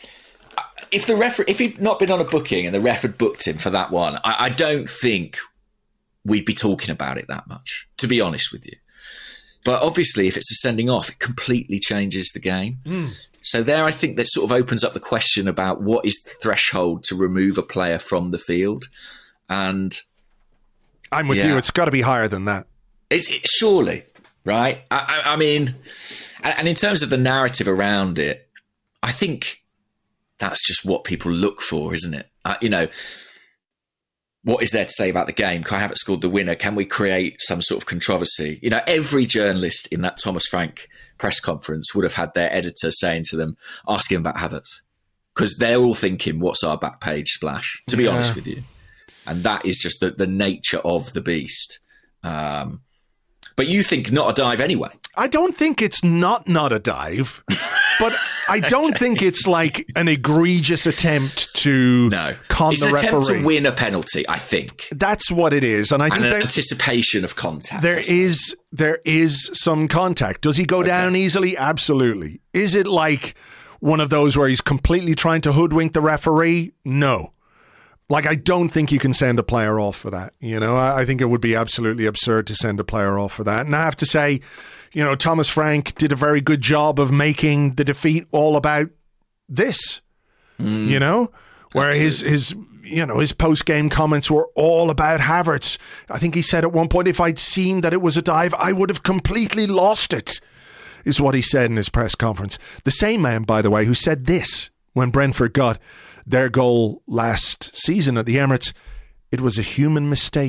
if the ref, if he'd not been on a booking and the ref had booked him for that one, I, I don't think we'd be talking about it that much, to be honest with you. But obviously, if it's a sending off, it completely changes the game. Mm. So there, I think that sort of opens up the question about what is the threshold to remove a player from the field. And I'm with yeah. you. It's got to be higher than that. It's it, surely, right? I, I, I mean, and in terms of the narrative around it, I think that's just what people look for, isn't it? Uh, you know, what is there to say about the game? Kai Havertz scored the winner. Can we create some sort of controversy? You know, every journalist in that Thomas Frank press conference would have had their editor saying to them, asking about Havertz. Because they're all thinking, what's our back page splash? To be yeah. honest with you. And that is just the, the nature of the beast. Um, but you think not a dive anyway. I don't think it's not not a dive. But I don't think it's like an egregious attempt to no. con it's the referee. It's an attempt to win a penalty, I think. That's what it is. And I think and an there, anticipation of contact. There is there is some contact. Does he go okay. down easily? Absolutely. Is it like one of those where he's completely trying to hoodwink the referee? No. Like, I don't think you can send a player off for that. You know, I, I think it would be absolutely absurd to send a player off for that. And I have to say, you know, Thomas Frank did a very good job of making the defeat all about this, mm. you know, where his, his, you know, his post-game comments were all about Havertz. I think he said at one point, if I'd seen that it was a dive, I would have completely lost it, is what he said in his press conference. The same man, by the way, who said this when Brentford got their goal last season at the Emirates, it was a human mistake.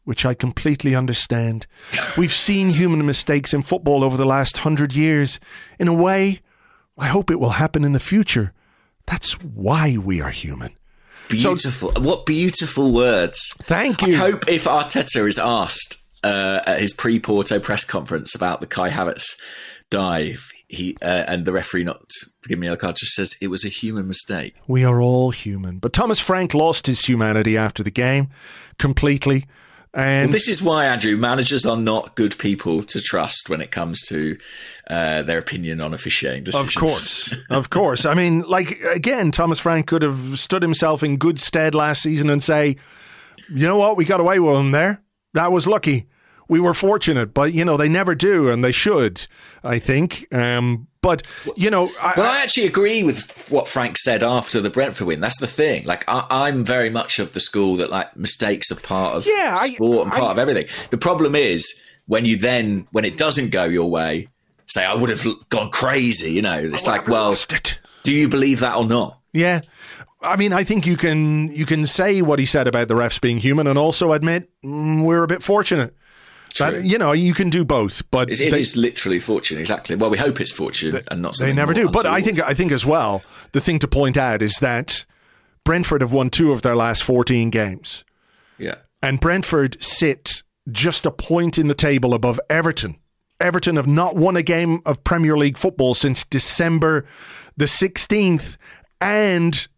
which I completely understand. We've seen human mistakes in football over the last hundred years. In a way, I hope it will happen in the future. That's why we are human. Beautiful. So, what beautiful words. Thank you. I hope if Arteta is asked uh, at his pre-Porto press conference about the Kai Havertz dive, he uh, and the referee not giving me a card just says it was a human mistake. We are all human. But Thomas Frank lost his humanity after the game completely. And well, this is why, Andrew, managers are not good people to trust when it comes to uh, their opinion on officiating decisions. Of course. Of course. I mean, like, again, Thomas Frank could have stood himself in good stead last season and say, you know what, we got away with him there. That was lucky. We were fortunate, but, you know, they never do, and they should, I think. Um, but, you know... I, well, I actually agree with what Frank said after the Brentford win. That's the thing. Like, I, I'm very much of the school that, like, mistakes are part of yeah, sport and I, part I, of everything. The problem is, when you then, when it doesn't go your way, say, I would have gone crazy, you know. It's like, well, it. do you believe that or not? Yeah. I mean, I think you can you can say what he said about the refs being human and also admit mm, we're a bit fortunate. That, you know, you can do both, but it, it they, is literally fortune, exactly. Well, we hope it's fortune they, and not. They never do, but I think I think as well. The thing to point out is that Brentford have won two of their last fourteen games. Yeah, and Brentford sit just a point in the table above Everton. Everton have not won a game of Premier League football since December the sixteenth, and.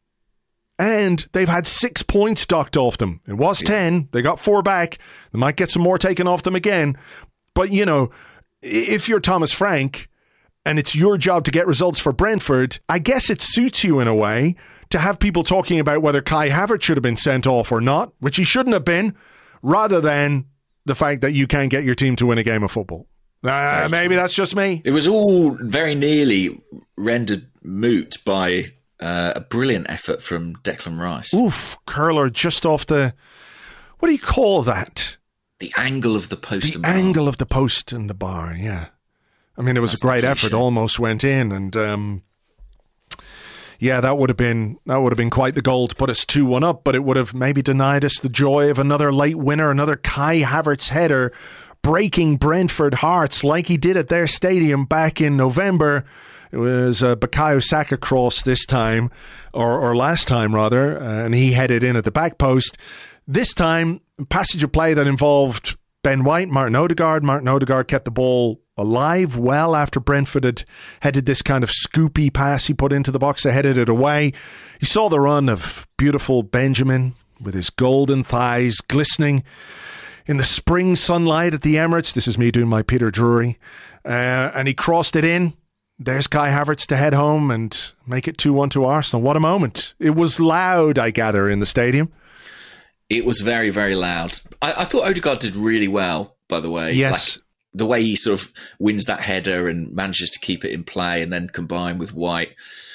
And they've had six points docked off them. It was ten. They got four back. They might get some more taken off them again. But, you know, if you're Thomas Frank and it's your job to get results for Brentford, I guess it suits you in a way to have people talking about whether Kai Havertz should have been sent off or not, which he shouldn't have been, rather than the fact that you can't get your team to win a game of football. Uh, maybe that's just me. It was all very nearly rendered moot by... Uh, a brilliant effort from Declan Rice. Oof, curler just off the... What do you call that? The angle of the post the and bar. The angle of the post and the bar, yeah. I mean, it was That's a great effort, almost went in, and um, yeah, that would have been that would have been quite the goal to put us two one up, but it would have maybe denied us the joy of another late winner, another Kai Havertz header, breaking Brentford hearts like he did at their stadium back in November. It was a Bukayo Saka cross this time, or, or last time rather, uh, and he headed in at the back post. This time, passage of play that involved Ben White, Martin Odegaard. Martin Odegaard kept the ball alive well after Brentford had headed this kind of scoopy pass he put into the box. They headed it away. He saw the run of beautiful Benjamin with his golden thighs glistening in the spring sunlight at the Emirates. This is me doing my Peter Drury. Uh, and he crossed it in. There's Kai Havertz to head home and make it two one to Arsenal. What a moment. It was loud, I gather, in the stadium. It was very, very loud. I, I thought Odegaard did really well, by the way. Yes. Like, the way he sort of wins that header and manages to keep it in play and then combine with White.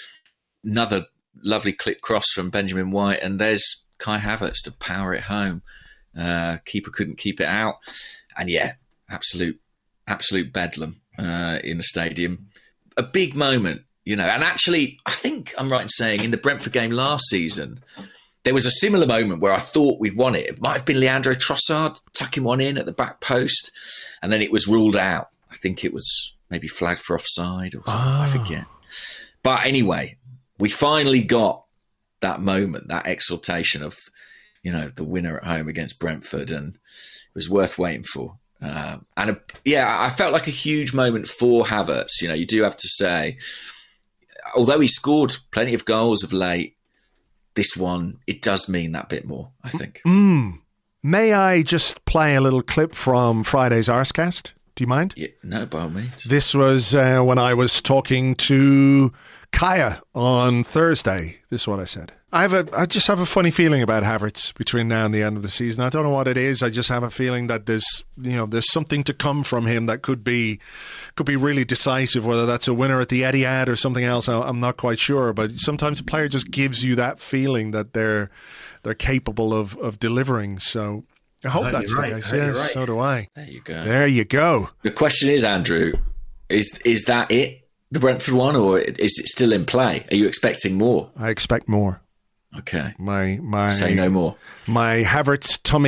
Another lovely clip cross from Benjamin White. And there's Kai Havertz to power it home. Uh, keeper couldn't keep it out. And yeah, absolute, absolute bedlam uh, in the stadium. A big moment, you know, and actually, I think I'm right in saying in the Brentford game last season, there was a similar moment where I thought we'd won it. It might have been Leandro Trossard tucking one in at the back post, and then it was ruled out. I think it was maybe flagged for offside or something. Oh. I forget. But anyway, we finally got that moment, that exaltation of, you know, the winner at home against Brentford, and it was worth waiting for. Um, and a, yeah, I felt like a huge moment for Havertz. You know, you do have to say, although he scored plenty of goals of late, this one, it does mean that bit more, I think. Mm. May I just play a little clip from Friday's Arscast? Do you mind? Yeah, no, by all means. This was uh, when I was talking to Kaya on Thursday. This is what I said. I have a, I just have a funny feeling about Havertz between now and the end of the season. I don't know what it is. I just have a feeling that there's, you know, there's something to come from him that could be, could be really decisive. Whether that's a winner at the Etihad or something else, I'm not quite sure. But sometimes a player just gives you that feeling that they're, they're capable of, of delivering. So I hope oh, that's the right. case. Yes, right. So do I. There you go. There you go. The question is, Andrew, is is that it, the Brentford one, or is it still in play? Are you expecting more? I expect more. Okay. My my say no more. My Havertz tummy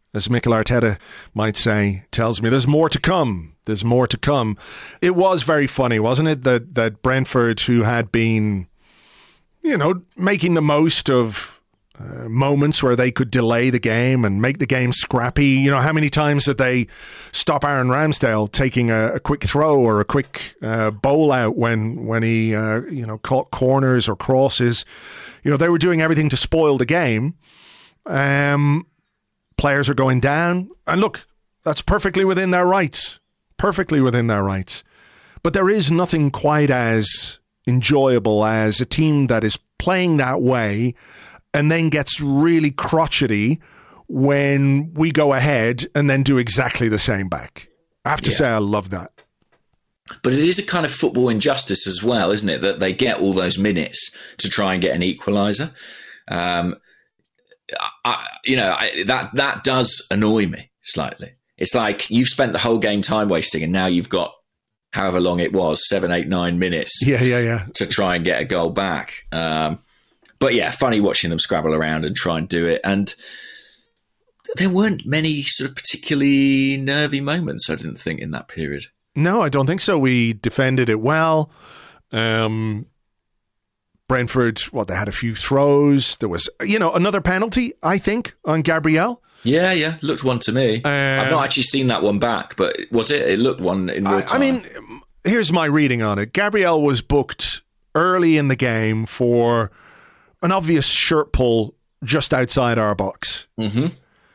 as Mikel Arteta might say, tells me there's more to come. There's more to come. It was very funny, wasn't it? That that Brentford, who had been, you know, making the most of uh, moments where they could delay the game and make the game scrappy. You know, how many times did they stop Aaron Ramsdale taking a, a quick throw or a quick uh, bowl out when when he, uh, you know, caught corners or crosses? You know, they were doing everything to spoil the game. Um, players are going down. And look, that's perfectly within their rights. Perfectly within their rights. But there is nothing quite as enjoyable as a team that is playing that way and then gets really crotchety when we go ahead and then do exactly the same back. I have to yeah. say I love that. But it is a kind of football injustice as well, isn't it? That they get all those minutes to try and get an equaliser. Um, I, you know, I, that that does annoy me slightly. It's like you've spent the whole game time wasting and now you've got however long it was, seven, eight, nine minutes yeah, yeah, yeah. to try and get a goal back. Um, but yeah, funny watching them scrabble around and try and do it. And there weren't many sort of particularly nervy moments, I didn't think, in that period. No, I don't think so. We defended it well. Um, Brentford, well, they had a few throws. There was, you know, another penalty, I think, on Gabriel. Yeah, yeah, looked one to me. Um, I've not actually seen that one back, but was it? It looked one in real time. I mean, here's my reading on it. Gabriel was booked early in the game for an obvious shirt pull just outside our box. Mm-hmm.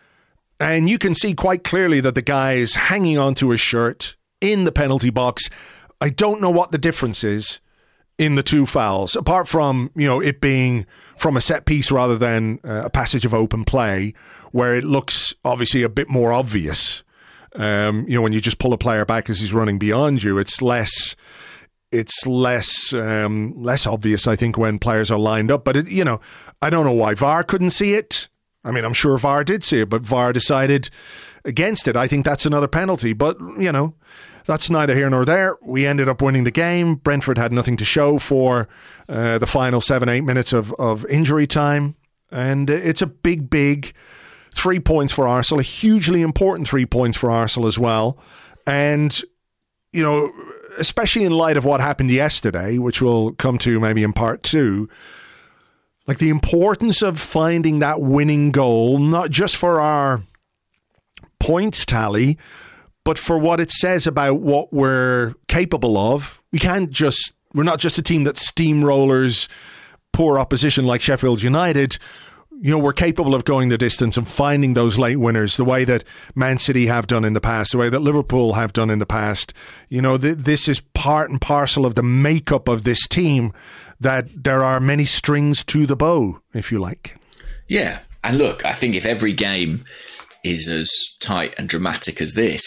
And you can see quite clearly that the guy is hanging onto his shirt in the penalty box. I don't know what the difference is in the two fouls, apart from, you know, it being from a set piece rather than uh, a passage of open play, where it looks obviously a bit more obvious. Um, you know, when you just pull a player back as he's running beyond you, it's less, it's less, um, less obvious, I think, when players are lined up. But, it, you know, I don't know why V A R couldn't see it. I mean, I'm sure V A R did see it, but V A R decided against it. I think that's another penalty. But, you know, that's neither here nor there. We ended up winning the game. Brentford had nothing to show for uh, the final seven, eight minutes of, of injury time. And it's a big, big three points for Arsenal, a hugely important three points for Arsenal as well. And, you know, especially in light of what happened yesterday, which we'll come to maybe in part two, like the importance of finding that winning goal, not just for our points tally, but for what it says about what we're capable of. We can't just, we're not just a team that steamrollers poor opposition like Sheffield United. You know, we're capable of going the distance and finding those late winners the way that Man City have done in the past, the way that Liverpool have done in the past. You know, th- this is part and parcel of the makeup of this team, that there are many strings to the bow, if you like. Yeah. And look, I think if every game is as tight and dramatic as this,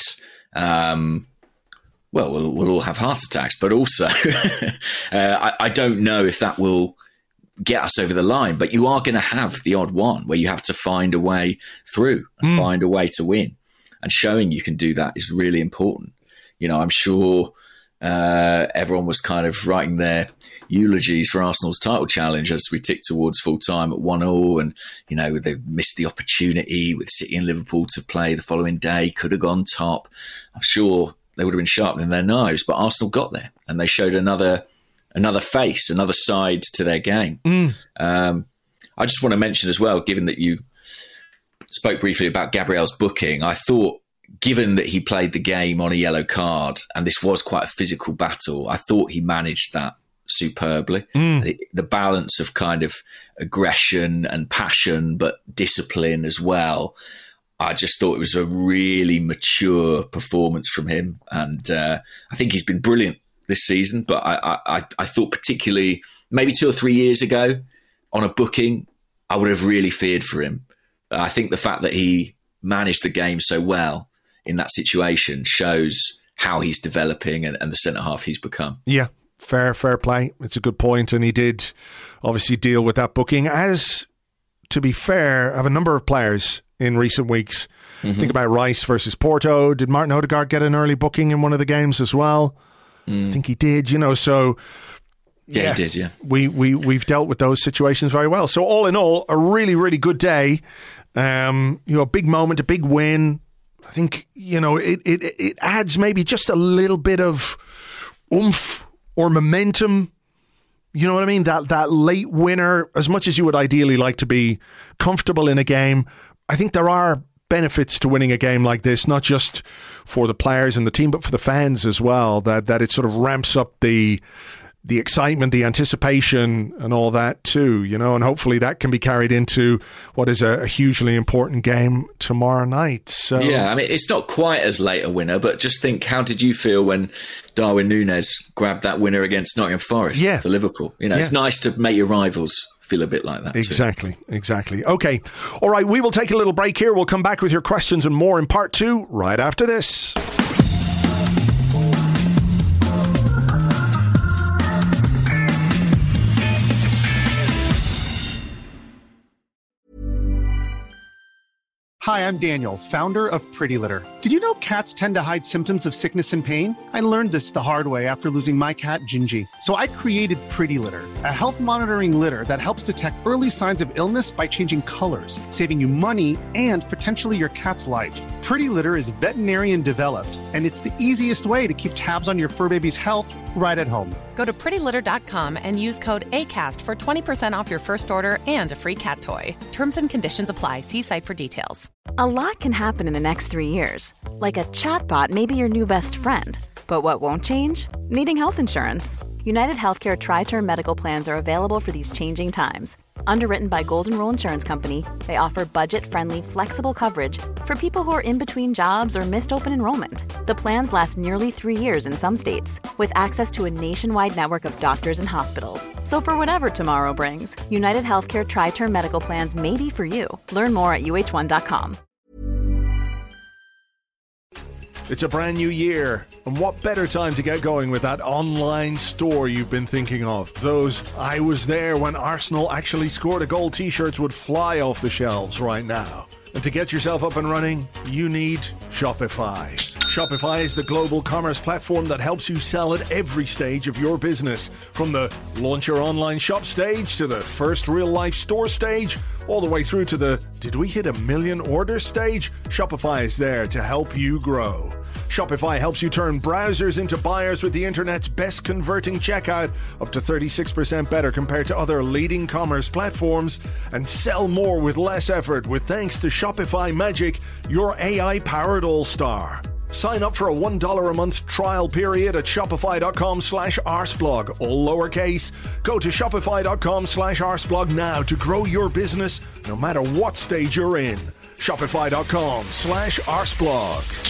um, well, well, we'll all have heart attacks. But also, uh, I, I don't know if that will get us over the line, but you are going to have the odd one where you have to find a way through and mm. find a way to win. And showing you can do that is really important. You know, I'm sure uh, everyone was kind of writing their eulogies for Arsenal's title challenge as we tick towards full time at one all. And, you know, they missed the opportunity with City and Liverpool to play the following day, could have gone top. I'm sure they would have been sharpening their knives, but Arsenal got there and they showed another another face, another side to their game. Mm. Um, I just want to mention as well, given that you spoke briefly about Gabriel's booking, I thought, given that he played the game on a yellow card and this was quite a physical battle, I thought he managed that superbly. Mm. The, the balance of kind of aggression and passion, but discipline as well. I just thought it was a really mature performance from him. And uh, I think he's been brilliant this season, but I, I, I thought particularly maybe two or three years ago on a booking, I would have really feared for him. I think the fact that he managed the game so well in that situation shows how he's developing and, and the centre-half he's become. Yeah, fair, fair play. It's a good point. And he did obviously deal with that booking, as, to be fair, have a number of players in recent weeks. Mm-hmm. Think about Rice versus Porto. Did Martin Odegaard get an early booking in one of the games as well? Mm. I think he did, you know, so... Yeah, yeah, he did, yeah. We, we, we've dealt with those situations very well. So all in all, a really, really good day Um, you know, a big moment, a big win. I think, you know, it, it, it adds maybe just a little bit of oomph or momentum. You know what I mean? That that late winner, as much as you would ideally like to be comfortable in a game, I think there are benefits to winning a game like this, not just for the players and the team, but for the fans as well, that that it sort of ramps up the the excitement, the anticipation and all that too, you know, and hopefully that can be carried into what is a, a hugely important game tomorrow night. So yeah, I mean, it's not quite as late a winner, but just think, how did you feel when Darwin Núñez grabbed that winner against Nottingham Forest yeah. for Liverpool? You know, yeah. It's nice to make your rivals feel a bit like that. Exactly, too. exactly. Okay. All right, we will take a little break here. We'll come back with your questions and more in part two right after this. Hi, I'm Daniel, founder of Pretty Litter. Did you know cats tend to hide symptoms of sickness and pain? I learned this the hard way after losing my cat, Gingy. So I created Pretty Litter, a health monitoring litter that helps detect early signs of illness by changing colors, saving you money and potentially your cat's life. Pretty Litter is veterinarian developed, and it's the easiest way to keep tabs on your fur baby's health right at home. Go to pretty litter dot com and use code ACAST for twenty percent off your first order and a free cat toy. Terms and conditions apply. See site for details. A lot can happen in the next three years. Like a chatbot may be your new best friend. But what won't change? Needing health insurance. United Healthcare Tri-Term Medical Plans are available for these changing times. Underwritten by Golden Rule Insurance Company, they offer budget-friendly, flexible coverage for people who are in between jobs or missed open enrollment. The plans last nearly three years in some states, with access to a nationwide network of doctors and hospitals. So for whatever tomorrow brings, United Healthcare Tri-Term Medical Plans may be for you. Learn more at U H one dot com. It's a brand new year, and what better time to get going with that online store you've been thinking of? Those "I was there when Arsenal actually scored a goal" t-shirts would fly off the shelves right now. And to get yourself up and running, you need Shopify. Shopify is the global commerce platform that helps you sell at every stage of your business. From the launch your online shop stage to the first real-life store stage, all the way through to the "did we hit a million orders" stage, Shopify is there to help you grow. Shopify helps you turn browsers into buyers with the internet's best converting checkout, up to thirty-six percent better compared to other leading commerce platforms, and sell more with less effort with thanks to Shopify Magic, your A I-powered all-star. Sign up for a one dollar a month trial period at shopify.com slash arsblog, all lowercase. Go to shopify.com slash arsblog now to grow your business no matter what stage you're in. Shopify.com slash arsblog.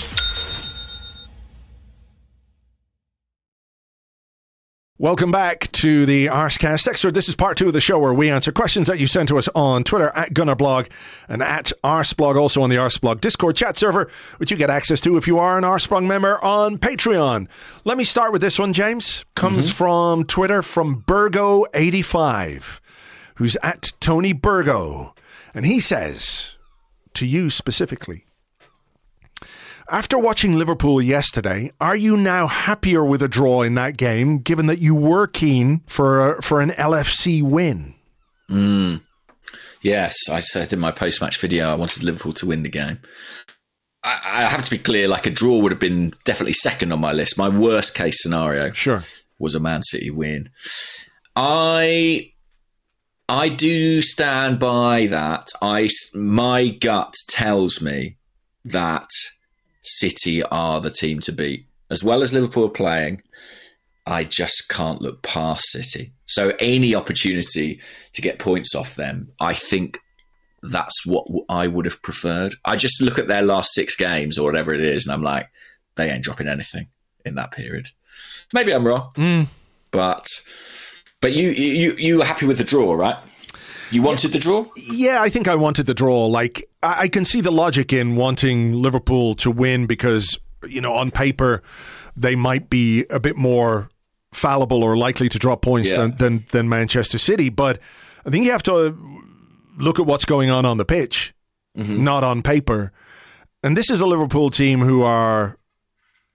Welcome back to the Arscast Extra. This is part two of the show where we answer questions that you sent to us on Twitter at Gunnerblog and at Arsblog, also on the Arsblog Discord chat server, which you get access to if you are an Arsblog member on Patreon. Let me start with this one, James. Comes mm-hmm. from Twitter from Burgo eighty-five, who's at Tony Burgo. And he says, to you specifically, after watching Liverpool yesterday, are you now happier with a draw in that game, given that you were keen for for an L F C win? Mm. Yes, I said in my post-match video I wanted Liverpool to win the game. I, I have to be clear, like a draw would have been definitely second on my list. My worst case scenario sure. was a Man City win. I I do stand by that. I my gut tells me that City are the team to beat. As well as Liverpool are playing, I just can't look past City. So any opportunity to get points off them, I think that's what I would have preferred. I just look at their last six games or whatever it is, and I'm like, they ain't dropping anything in that period. Maybe I'm wrong, mm. but but you you you were happy with the draw, right? You wanted the draw? Yeah, I think I wanted the draw. Like, I can see the logic in wanting Liverpool to win because, you know, on paper, they might be a bit more fallible or likely to drop points yeah. than, than, than Manchester City. But I think you have to look at what's going on on the pitch, mm-hmm. not on paper. And this is a Liverpool team who are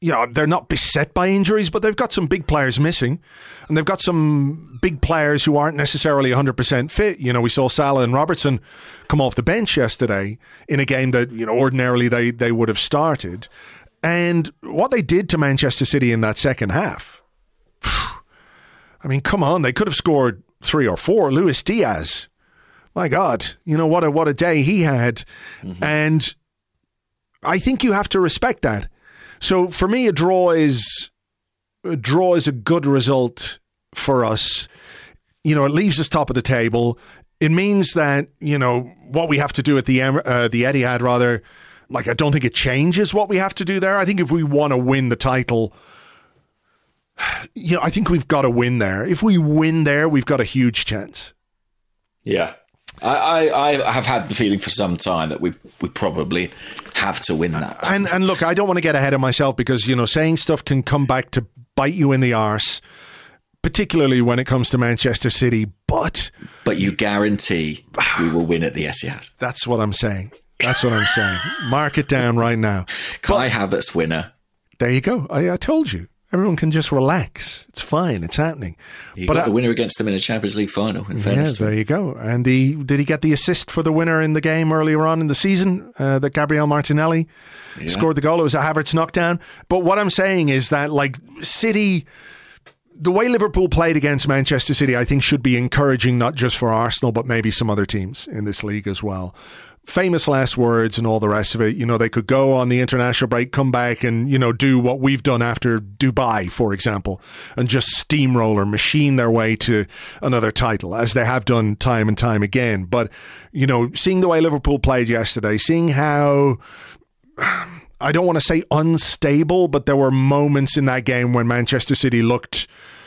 you know, they're not beset by injuries, but they've got some big players missing, and they've got some big players who aren't necessarily one hundred percent fit. You know, we saw Salah and Robertson come off the bench yesterday in a game that, you know, ordinarily they, they would have started. And what they did to Manchester City in that second half, I mean, come on, they could have scored three or four. Luis Diaz, my God, you know, what a, what a day he had. Mm-hmm. And I think you have to respect that. So for me, a draw is a draw is a good result for us. You know, it leaves us top of the table. It means that, you know, what we have to do at the uh, the Etihad, rather, like, I don't think it changes what we have to do there. I think if we want to win the title, you know, I think we've got to win there. If we win there, we've got a huge chance. Yeah. I, I, I have had the feeling for some time that we we probably have to win that. And and look, I don't want to get ahead of myself because, you know, saying stuff can come back to bite you in the arse, particularly when it comes to Manchester City. But but you guarantee we will win at the Etihad. That's what I'm saying. That's what I'm saying. Mark it down right now. Kai Havertz winner. There you go. I, I told you. Everyone can just relax. It's fine. It's happening. You but got I, the winner against them in a Champions League final, in fairness. Yeah, there you go. And he did he get the assist for the winner in the game earlier on in the season uh, that Gabriel Martinelli yeah. scored the goal? It was a Havertz knockdown. But what I'm saying is that, like, City, the way Liverpool played against Manchester City, I think should be encouraging, not just for Arsenal, but maybe some other teams in this league as well. Famous last words and all the rest of it. You know, they could go on the international break, come back and, you know, do what we've done after Dubai, for example, and just steamroller, machine their way to another title, as they have done time and time again. But, you know, seeing the way Liverpool played yesterday, seeing how, I don't want to say unstable, but there were moments in that game when Manchester City looked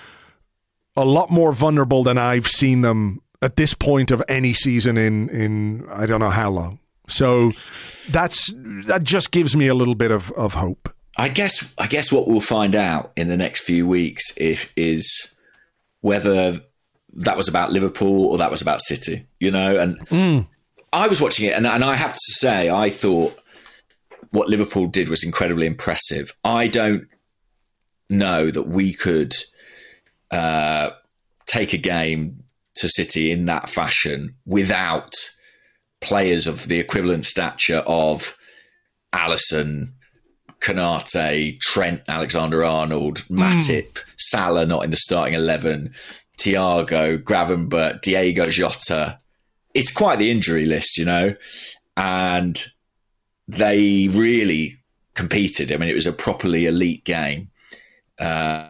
a lot more vulnerable than I've seen them at this point of any season in, in I don't know how long. So that's that just gives me a little bit of, of hope. I guess I guess what we'll find out in the next few weeks if, is whether that was about Liverpool or that was about City, you know? And mm. I was watching it, and, and I have to say, I thought what Liverpool did was incredibly impressive. I don't know that we could uh, take a game to City in that fashion without players of the equivalent stature of Alisson, Konate, Trent, Alexander-Arnold, Matip, mm. Salah not in the starting eleven, Thiago, Gravenberch, Diego Jota. It's quite the injury list, you know, and they really competed. I mean, it was a properly elite game. Uh,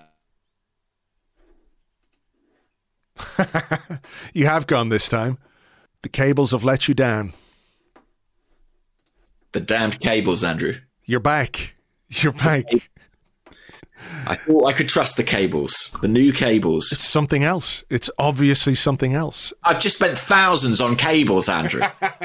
You have gone this time. The cables have let you down. The damned cables, Andrew. You're back. You're back. I thought I could trust the cables. The new cables. It's something else. It's obviously something else. I've just spent thousands on cables, Andrew.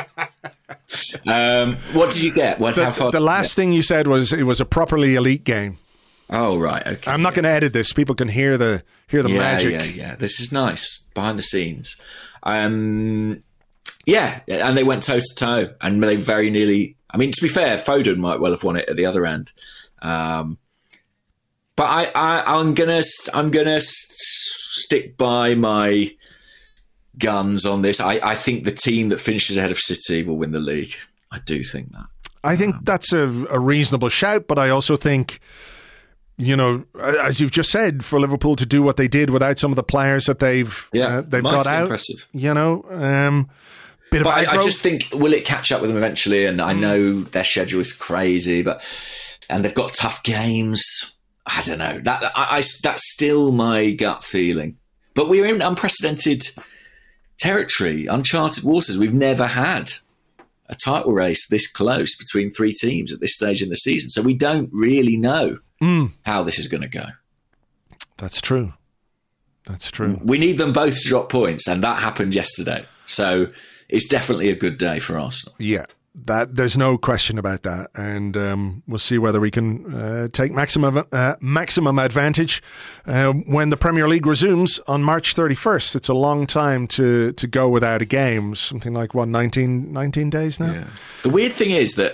um, what did you get? What, the, how far the last thing you said was it was a properly elite game. Oh, right. Okay. I'm not going to edit this. People can hear the hear the yeah, magic. Yeah, yeah, This is nice. Behind the scenes. Um, yeah, and they went toe to toe, and they very nearly. I mean, to be fair, Foden might well have won it at the other end. Um, but I, I, I'm gonna, I'm gonna stick by my guns on this. I, I think the team that finishes ahead of City will win the league. I do think that. I think um, that's a, a reasonable shout, but I also think, you know, as you've just said, for Liverpool to do what they did without some of the players that they've yeah, uh, they've got out, impressive. You know, um, bit but of I, I just think, will it catch up with them eventually? And I know their schedule is crazy, but and they've got tough games. I don't know. That I, I that's still my gut feeling. But we're in unprecedented territory, uncharted waters. We've never had a title race this close between three teams at this stage in the season, so we don't really know mm. how this is going to go. That's true. That's true. We need them both to drop points, and that happened yesterday. So it's definitely a good day for Arsenal. Yeah, that there's no question about that, and um, we'll see whether we can uh, take maximum uh, maximum advantage uh, when the Premier League resumes on March thirty-first. It's a long time to to go without a game. Something like what, nineteen, nineteen days now. Yeah. The weird thing is that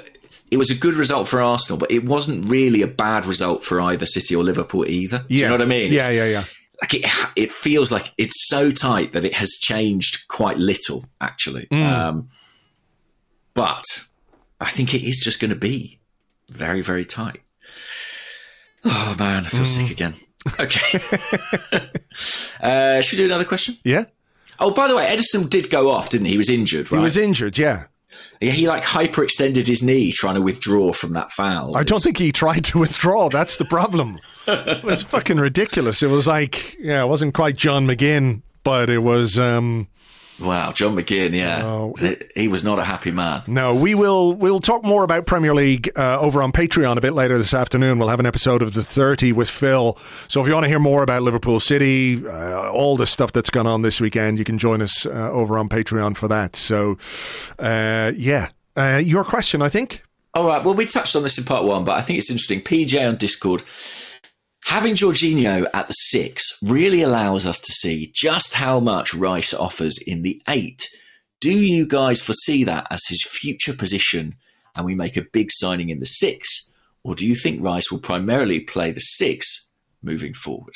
it was a good result for Arsenal, but it wasn't really a bad result for either City or Liverpool either. Do yeah. you know what I mean? Yeah, it's, yeah, yeah. Like it, it feels like it's so tight that it has changed quite little, actually. Mm. Um, but I think it is just going to be very, very tight. Oh, man, I feel mm. sick again. Okay. uh, should we do another question? Yeah. Oh, by the way, Edison did go off, didn't he? He was injured, right? He was injured, yeah. Yeah, he like hyperextended his knee trying to withdraw from that foul. I don't think he tried to withdraw. That's the problem. It was fucking ridiculous. It was like, yeah, it wasn't quite John McGinn, but it was... Um, wow, John McGinn, yeah. Uh, he, he was not a happy man. No, we will we'll talk more about Premier League uh, over on Patreon a bit later this afternoon. We'll have an episode of The thirty with Phil. So if you want to hear more about Liverpool City, uh, all the stuff that's gone on this weekend, you can join us uh, over on Patreon for that. So, uh, yeah. Uh, your question, I think? All right, well, we touched on this in part one, but I think it's interesting. P J on Discord... Having Jorginho at the six really allows us to see just how much Rice offers in the eight. Do you guys foresee that as his future position and we make a big signing in the six? Or do you think Rice will primarily play the six moving forward?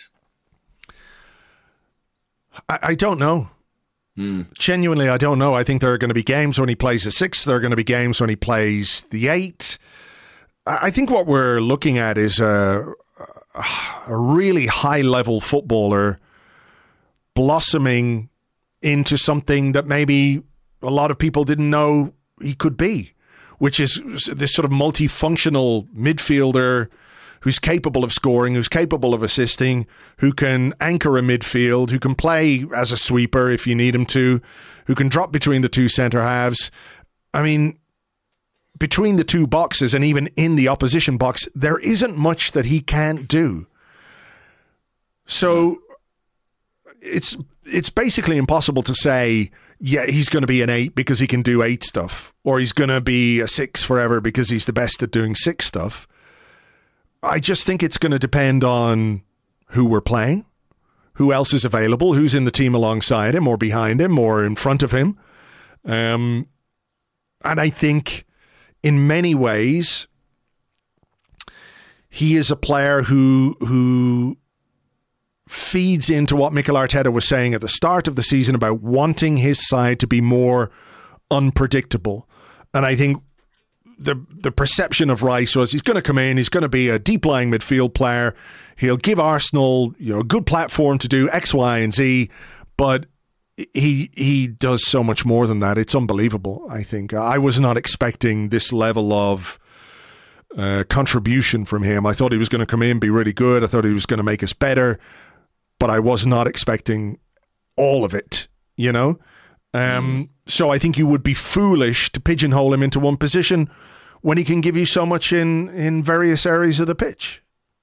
I, I don't know. Mm. Genuinely, I don't know. I think there are going to be games when he plays the six. There are going to be games when he plays the eight. I, I think what we're looking at is a... a really high-level footballer blossoming into something that maybe a lot of people didn't know he could be, which is this sort of multifunctional midfielder who's capable of scoring, who's capable of assisting, who can anchor a midfield, who can play as a sweeper if you need him to, who can drop between the two centre halves. I mean... between the two boxes and even in the opposition box, there isn't much that he can't do. So it's it's basically impossible to say, yeah, he's going to be an eight because he can do eight stuff, or he's going to be a six forever because he's the best at doing six stuff. I just think it's going to depend on who we're playing, who else is available, who's in the team alongside him or behind him or in front of him. Um, and I think... in many ways, he is a player who who feeds into what Mikel Arteta was saying at the start of the season about wanting his side to be more unpredictable. And I think the the perception of Rice was he's going to come in, he's going to be a deep-lying midfield player. He'll give Arsenal, you know, a good platform to do X, Y, and Z, but He he does so much more than that. It's unbelievable, I think. I was not expecting this level of uh, contribution from him. I thought he was going to come in, be really good. I thought he was going to make us better. But I was not expecting all of it, you know? Um, mm. So I think you would be foolish to pigeonhole him into one position when he can give you so much in, in various areas of the pitch.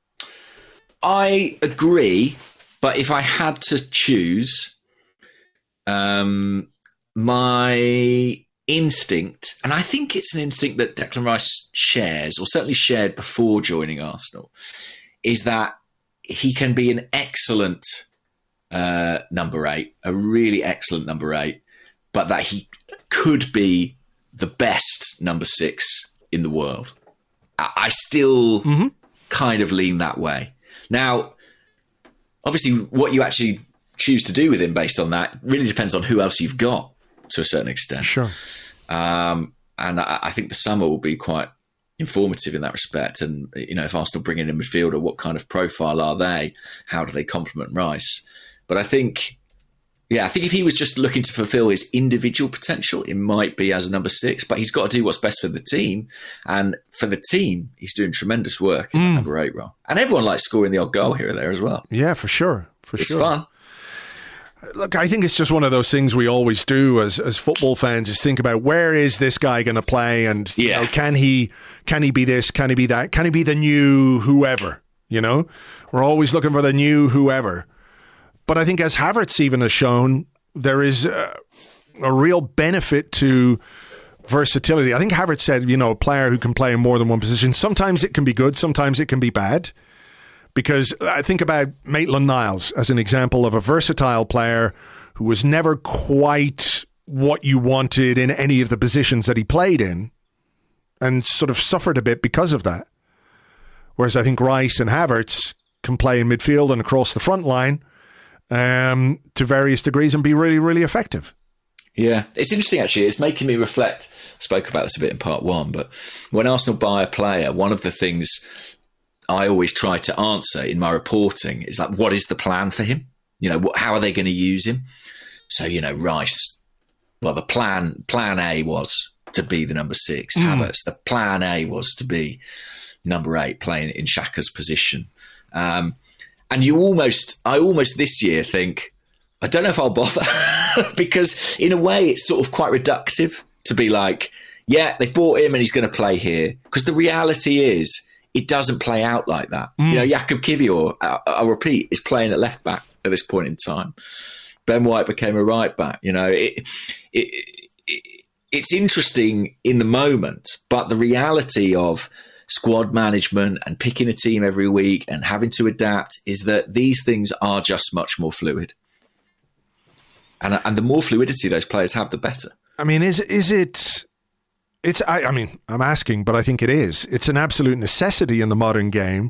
I agree, but if I had to choose... Um, my instinct, and I think it's an instinct that Declan Rice shares, or certainly shared before joining Arsenal, is that he can be an excellent uh, number eight, a really excellent number eight, but that he could be the best number six in the world. I, I still mm-hmm. kind of lean that way. Now, obviously, what you actually choose to do with him based on that really depends on who else you've got to a certain extent. Sure. Um, and I, I think the summer will be quite informative in that respect. And, you know, if Arsenal bring in a midfielder, what kind of profile are they? How do they complement Rice? But I think, yeah, I think if he was just looking to fulfill his individual potential, it might be as a number six, but he's got to do what's best for the team. And for the team, he's doing tremendous work in mm. the number eight role. And everyone likes scoring the odd goal here or there as well. Yeah, for sure. For it's sure. It's fun. Look, I think it's just one of those things we always do as as football fans is think about where is this guy going to play and yeah. you know, can he can he be this, can he be that, can he be the new whoever, you know? We're always looking for the new whoever. But I think as Havertz even has shown, there is a, a real benefit to versatility. I think Havertz said, you know, a player who can play in more than one position, sometimes it can be good, sometimes it can be bad. Because I think about Maitland-Niles as an example of a versatile player who was never quite what you wanted in any of the positions that he played in. and sort of suffered a bit because of that. Whereas I think Rice and Havertz can play in midfield and across the front line um, to various degrees and be really, really effective. Yeah, it's interesting actually. It's making me reflect. I spoke about this a bit in part one, but when Arsenal buy a player, one of the things I always try to answer in my reporting is like, what is the plan for him? You know, what, how are they going to use him? So, you know, Rice, well, the plan, plan A was to be the number six. Mm. Havertz, the plan A was to be number eight, playing in Xhaka's position. Um, and you almost, I almost this year think, I don't know if I'll bother because in a way it's sort of quite reductive to be like, yeah, they bought him and he's going to play here. Because the reality is it doesn't play out like that. Mm. You know, Jakub Kiwior, I, I'll repeat, is playing at left back at this point in time. Ben White became a right back. You know, it, it, it it's interesting in the moment, but the reality of squad management and picking a team every week and having to adapt is that these things are just much more fluid. And and the more fluidity those players have, the better. I mean, is is it? It's. I, I mean, I'm asking, but I think it is. It's an absolute necessity in the modern game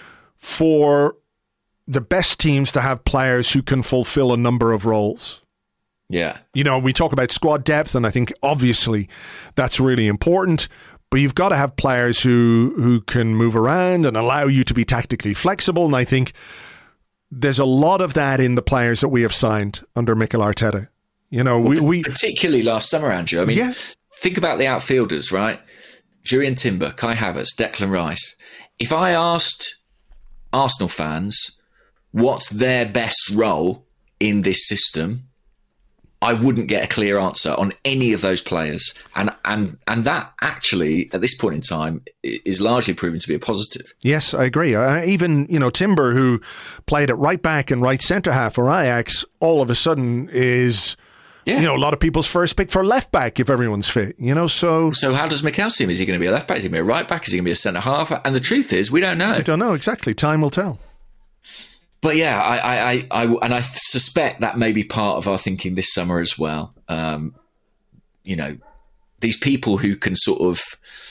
for the best teams to have players who can fulfill a number of roles. Yeah, you know, we talk about squad depth, and I think obviously that's really important. But you've got to have players who who can move around and allow you to be tactically flexible. And I think there's a lot of that in the players that we have signed under Mikel Arteta. You know, well, we, we particularly last summer, Andrew. I mean, yeah. Think about the outfielders, right? Jurrien Timber, Kai Havertz, Declan Rice. If I asked Arsenal fans what's their best role in this system, I wouldn't get a clear answer on any of those players. And and and that actually, at this point in time, is largely proven to be a positive. Yes, I agree. Uh, even, you know, Timber, who played at right back and right centre half for Ajax, all of a sudden is, yeah. you know, a lot of people's first pick for left back if everyone's fit, you know, so... So how does Mikel see him? Is he going to be a left back? Is he going to be a right back? Is he going to be a centre half? And the truth is, we don't know. We don't know, exactly. Time will tell. But yeah, I, I, I, I, and I suspect that may be part of our thinking this summer as well. Um, you know, these people who can sort of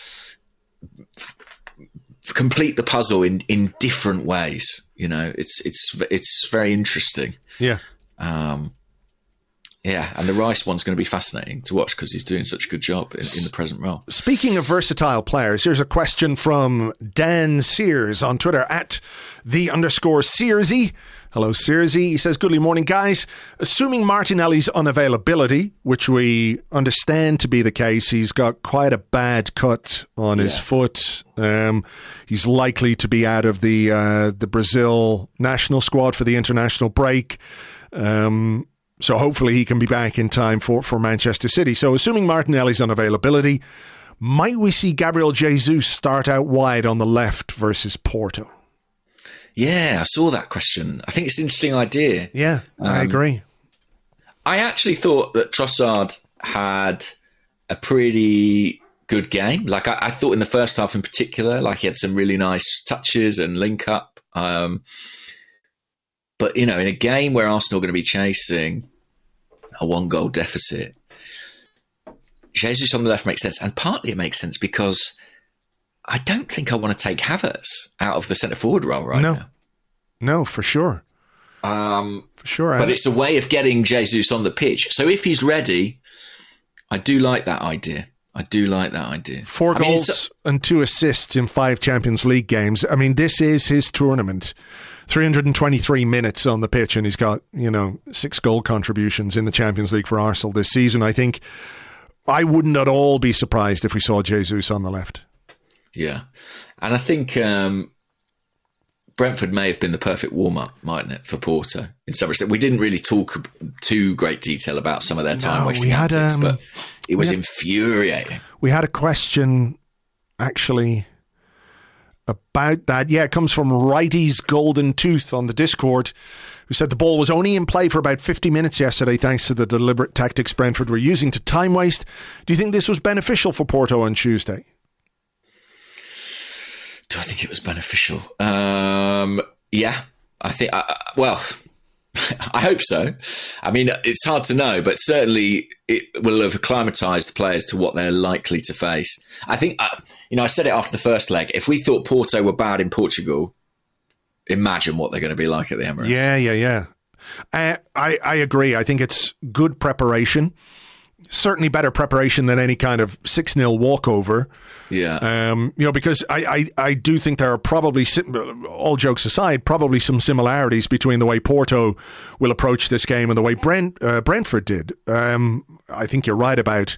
f- complete the puzzle in, in different ways. You know, it's it's it's very interesting. Yeah. Um, yeah, and the Rice one's going to be fascinating to watch because he's doing such a good job in, in the present role. Speaking of versatile players, here's a question from Dan Sears on Twitter at the underscore Searsy. Hello, Searsy. He says, good morning, guys. Assuming Martinelli's unavailability, which we understand to be the case, he's got quite a bad cut on yeah. his foot. Um, he's likely to be out of the uh, the Brazil national squad for the international break. Um So hopefully he can be back in time for, for Manchester City. So assuming Martinelli's unavailability, might we see Gabriel Jesus start out wide on the left versus Porto? Yeah, I saw that question. I think it's an interesting idea. Yeah, um, I agree. I actually thought that Trossard had a pretty good game. Like I, I thought in the first half in particular, like he had some really nice touches and link up. Um But, you know, in a game where Arsenal are going to be chasing a one-goal deficit, Jesus on the left makes sense. And partly it makes sense because I don't think I want to take Havertz out of the centre-forward role right no. now. No, for sure. Um, for sure. But it's a way of getting Jesus on the pitch. So if he's ready, I do like that idea. I do like that idea. Four I goals mean, and two assists in five Champions League games. I mean, this is his tournament. three hundred twenty-three minutes on the pitch, and he's got, you know, six goal contributions in the Champions League for Arsenal this season. I think I wouldn't at all be surprised if we saw Jesus on the left. Yeah. And I think um, Brentford may have been the perfect warm-up, mightn't it, for Porto? In some respect, we didn't really talk too great detail about some of their time no, wasting had, antics, um, but it was had, infuriating. We had a question, actually, about that. Yeah, it comes from Righty's Golden Tooth on the Discord, who said the ball was only in play for about fifty minutes yesterday thanks to the deliberate tactics Brentford were using to time waste. Do you think this was beneficial for Porto on Tuesday? Do I think it was beneficial? Um, yeah, I think, uh, well, I hope so. I mean, it's hard to know, but certainly it will have acclimatised the players to what they're likely to face. I think, uh, you know, I said it after the first leg. If we thought Porto were bad in Portugal, imagine what they're going to be like at the Emirates. Yeah, yeah, yeah. Uh, I, I agree. I think it's good preparation. Certainly better preparation than any kind of six nil walkover. Yeah. Um, you know, because I, I, I do think there are probably, all jokes aside, probably some similarities between the way Porto will approach this game and the way Brent, uh, Brentford did. Um, I think you're right about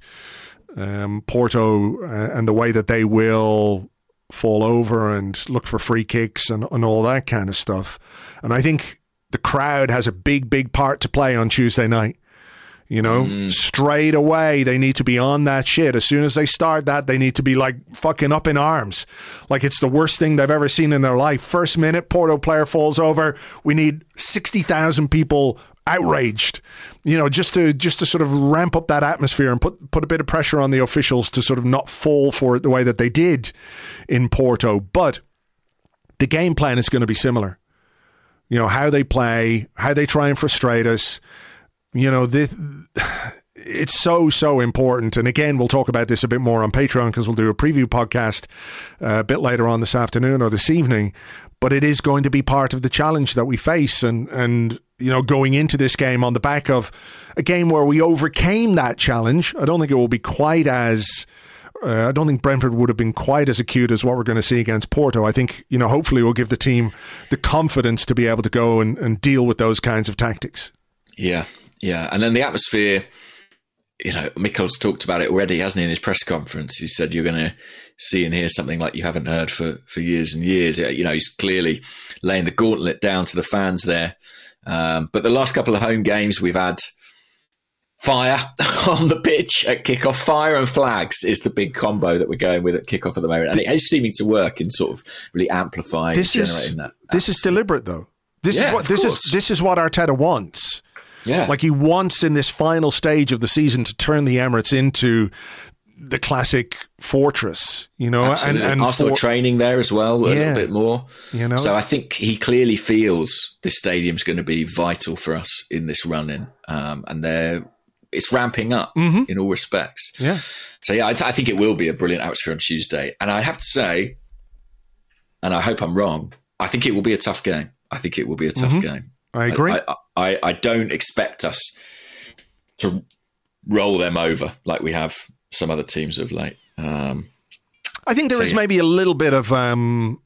um, Porto uh, and the way that they will fall over and look for free kicks and, and all that kind of stuff. And I think the crowd has a big, big part to play on Tuesday night. You know, mm. straight away, they need to be on that shit. As soon as they start that, they need to be like fucking up in arms. Like it's the worst thing they've ever seen in their life. First minute, Porto player falls over. We need sixty thousand people outraged, you know, just to just to sort of ramp up that atmosphere and put, put a bit of pressure on the officials to sort of not fall for it the way that they did in Porto. But the game plan is going to be similar. You know, how they play, how they try and frustrate us. You know, this, it's so, so important. And again, we'll talk about this a bit more on Patreon because we'll do a preview podcast uh, a bit later on this afternoon or this evening. But it is going to be part of the challenge that we face. And, and you know, going into this game on the back of a game where we overcame that challenge, I don't think it will be quite as... Uh, I don't think Brentford would have been quite as acute as what we're going to see against Porto. I think, you know, hopefully we'll give the team the confidence to be able to go and, and deal with those kinds of tactics. Yeah. Yeah, and then the atmosphere, you know, Mikel's talked about it already, hasn't he, in his press conference? He said you're going to see and hear something like you haven't heard for, for years and years. You know, he's clearly laying the gauntlet down to the fans there. Um, but the last couple of home games, we've had fire on the pitch at kickoff. Fire and flags is the big combo that we're going with at kickoff at the moment. And it is seeming to work in sort of really amplifying this and is, generating that. This is deliberate, though. This yeah, is what this is. This is what Arteta wants. Yeah. Like he wants in this final stage of the season to turn the Emirates into the classic fortress, you know. Absolutely. And, and Arsenal for- training there as well, a yeah. little bit more. You know? So I think he clearly feels this stadium's going to be vital for us in this run-in. Um, and they're, it's ramping up mm-hmm. in all respects. Yeah. So yeah, I, th- I think it will be a brilliant atmosphere on Tuesday. And I have to say, and I hope I'm wrong, I think it will be a tough game. I think it will be a tough mm-hmm. game. I agree. I, I, I don't expect us to roll them over like we have some other teams of late. Um, I think there so, is yeah. maybe a little bit of... Um,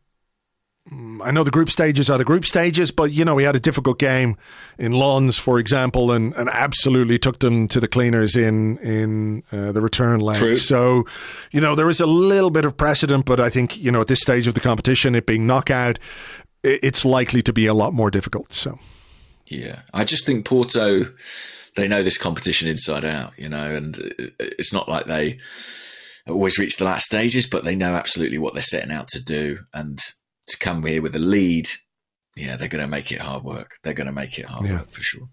I know the group stages are the group stages, but, you know, we had a difficult game in Lens, for example, and, and absolutely took them to the cleaners in, in uh, the return leg. True. So, you know, there is a little bit of precedent, but I think, you know, at this stage of the competition, it being knockout, it's likely to be a lot more difficult, so... Yeah, I just think Porto, they know this competition inside out, you know, and it's not like they always reach the last stages, but they know absolutely what they're setting out to do. And to come here with a lead, yeah, they're going to make it hard work. They're going to make it hard yeah. work for sure.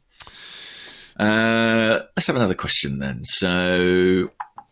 Uh, let's have another question then. So...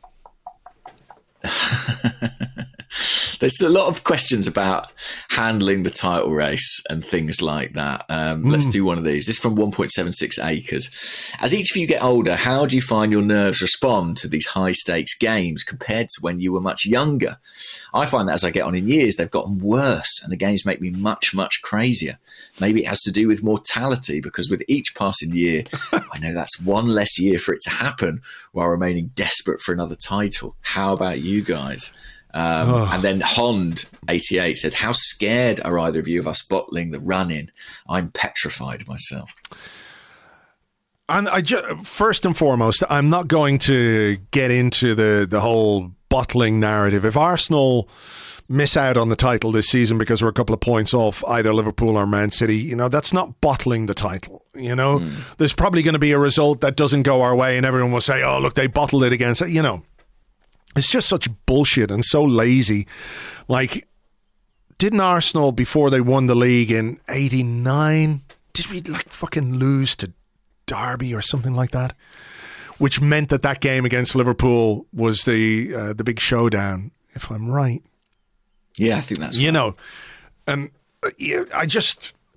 There's a lot of questions about handling the title race and things like that. Um, mm. Let's do one of these. This is from one point seven six acres. As each of you get older, how do you find your nerves respond to these high-stakes games compared to when you were much younger? I find that as I get on in years, they've gotten worse and the games make me much, much crazier. Maybe it has to do with mortality because with each passing year, I know that's one less year for it to happen while remaining desperate for another title. How about you guys? Um, oh. And then Hond eighty-eight said, how scared are either of you of us bottling the run-in? I'm petrified myself. And I just, first and foremost, I'm not going to get into the, the whole bottling narrative. If Arsenal miss out on the title this season because we're a couple of points off either Liverpool or Man City, you know, that's not bottling the title. You know, mm. there's probably going to be a result that doesn't go our way and everyone will say, oh, look, they bottled it against it, you know. It's just such bullshit and so lazy. Like, didn't Arsenal, before they won the league in eighty-nine, did we like fucking lose to Derby or something like that? Which meant that that game against Liverpool was the uh, the big showdown, if I'm right. Yeah, I think that's You right. know, and uh, yeah, I just...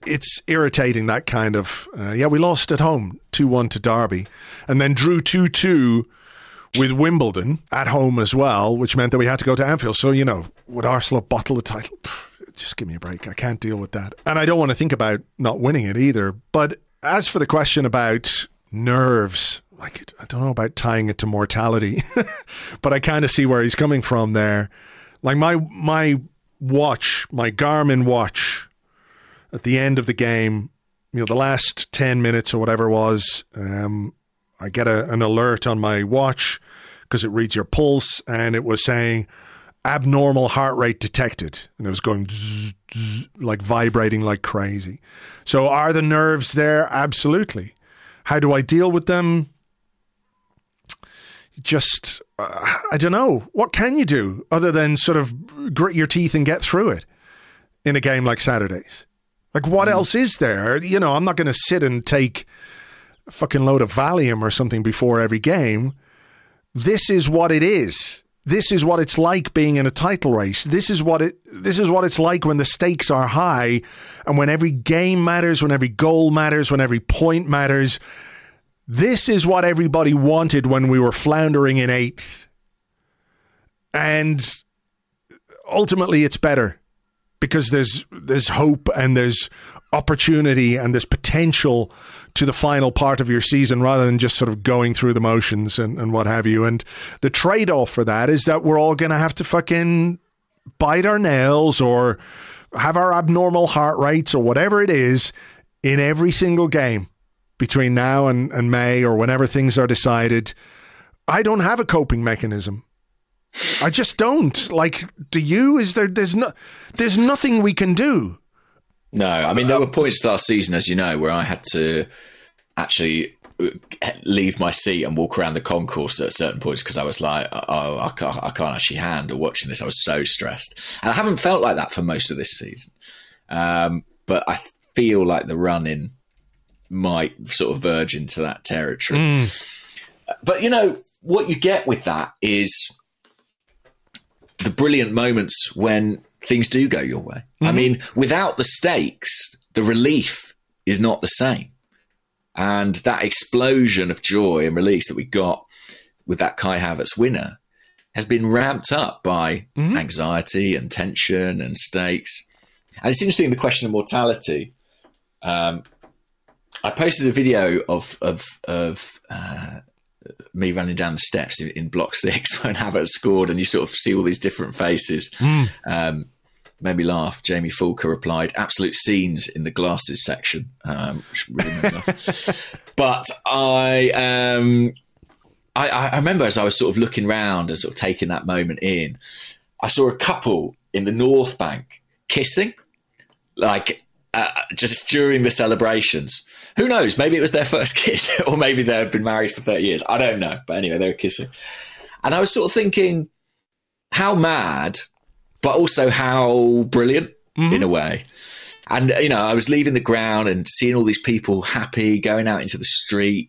it's irritating, that kind of, uh, yeah, we lost at home two one to Derby and then drew two two with Wimbledon at home as well, which meant that we had to go to Anfield. So, you know, would Arsenal have bottled the title? Just give me a break. I can't deal with that. And I don't want to think about not winning it either. But as for the question about nerves, like, I don't know about tying it to mortality, but I kind of see where he's coming from there. Like my my watch, my Garmin watch, at the end of the game, you know, the last ten minutes or whatever it was, um, I get a, an alert on my watch because it reads your pulse, and it was saying abnormal heart rate detected, and it was going zzz, zzz, like vibrating like crazy. So are the nerves there? Absolutely. How do I deal with them? Just, uh, I don't know. What can you do other than sort of grit your teeth and get through it in a game like Saturday's? Like, what mm. else is there? You know, I'm not going to sit and take a fucking load of Valium or something before every game. This is what it is. This is what it's like being in a title race. This is what it. This is what it's like when the stakes are high and when every game matters, when every goal matters, when every point matters. This is what everybody wanted when we were floundering in eighth. And ultimately it's better because there's there's hope and there's opportunity and there's potential to the final part of your season rather than just sort of going through the motions and, and what have you. And the trade-off for that is that we're all going to have to fucking bite our nails or have our abnormal heart rates or whatever it is in every single game between now and, and May or whenever things are decided. I don't have a coping mechanism. I just don't. Like, do you? Is there? There's no. There's nothing we can do. No, I mean, there were points last season, as you know, where I had to actually leave my seat and walk around the concourse at certain points because I was like, oh, I can't, I can't actually handle watching this. I was so stressed. And I haven't felt like that for most of this season. Um, but I feel like the run-in might sort of verge into that territory. Mm. But, you know, what you get with that is the brilliant moments when things do go your way. Mm-hmm. I mean, without the stakes, the relief is not the same. And that explosion of joy and release that we got with that Kai Havertz winner has been ramped up by mm-hmm. anxiety and tension and stakes. And it's interesting, the question of mortality. Um, I posted a video of of, of uh, me running down the steps in, in block six when Havertz scored, and you sort of see all these different faces. Mm. Um, made me laugh. Jamie Fulker replied, "Absolute scenes in the glasses section," um, which really made me laugh. But I, um, I, I remember as I was sort of looking round and sort of taking that moment in, I saw a couple in the North Bank kissing, like uh, just during the celebrations. Who knows? Maybe it was their first kiss, or maybe they had been married for thirty years. I don't know. But anyway, they were kissing. And I was sort of thinking, how mad, but also how brilliant mm-hmm. in a way. And, you know, I was leaving the ground and seeing all these people happy, going out into the street.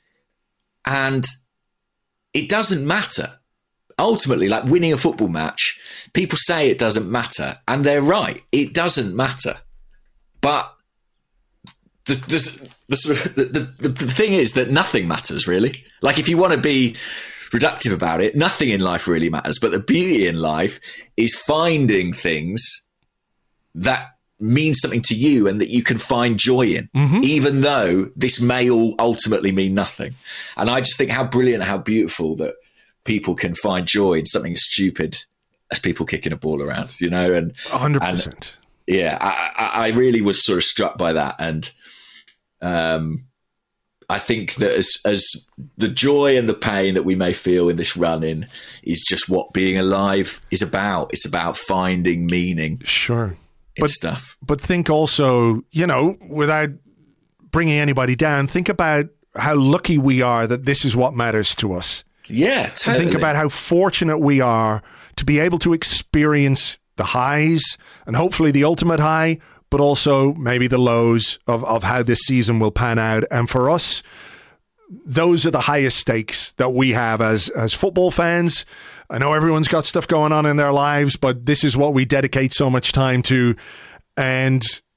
And it doesn't matter. Ultimately, like winning a football match, people say it doesn't matter. And they're right. It doesn't matter. But The, the, the, sort of, the, the, the thing is that nothing matters, really. Like, if you want to be reductive about it, nothing in life really matters. But the beauty in life is finding things that mean something to you and that you can find joy in, mm-hmm. even though this may all ultimately mean nothing. And I just think how brilliant, how beautiful that people can find joy in something as stupid as people kicking a ball around, you know? And one hundred percent. And, yeah, I, I really was sort of struck by that. And Um, I think that as as the joy and the pain that we may feel in this run-in is just what being alive is about. It's about finding meaning. Sure. In but, stuff. But think also, you know, without bringing anybody down, think about how lucky we are that this is what matters to us. Yeah, totally. And think about how fortunate we are to be able to experience the highs and hopefully the ultimate high, but also maybe the lows of, of how this season will pan out. And for us, those are the highest stakes that we have as, as football fans. I know everyone's got stuff going on in their lives, but this is what we dedicate so much time to. And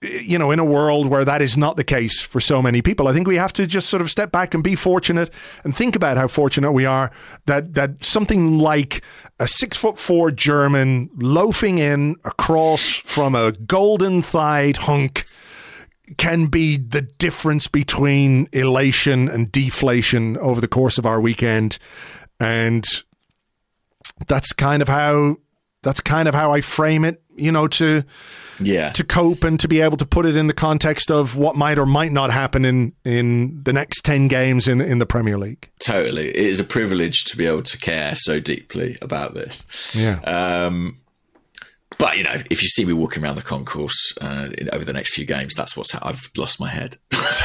you know, in a world where that is not the case for so many people, I think we have to just sort of step back and be fortunate and think about how fortunate we are that that something like a six foot four German loafing in across from a golden thighed hunk can be the difference between elation and deflation over the course of our weekend. And that's kind of how that's kind of how I frame it, you know, to yeah. to cope and to be able to put it in the context of what might or might not happen in, in the next ten games in, in the Premier League. Totally. It is a privilege to be able to care so deeply about this. Yeah. Um, but, you know, if you see me walking around the concourse uh, over the next few games, that's what's ha- I've lost my head.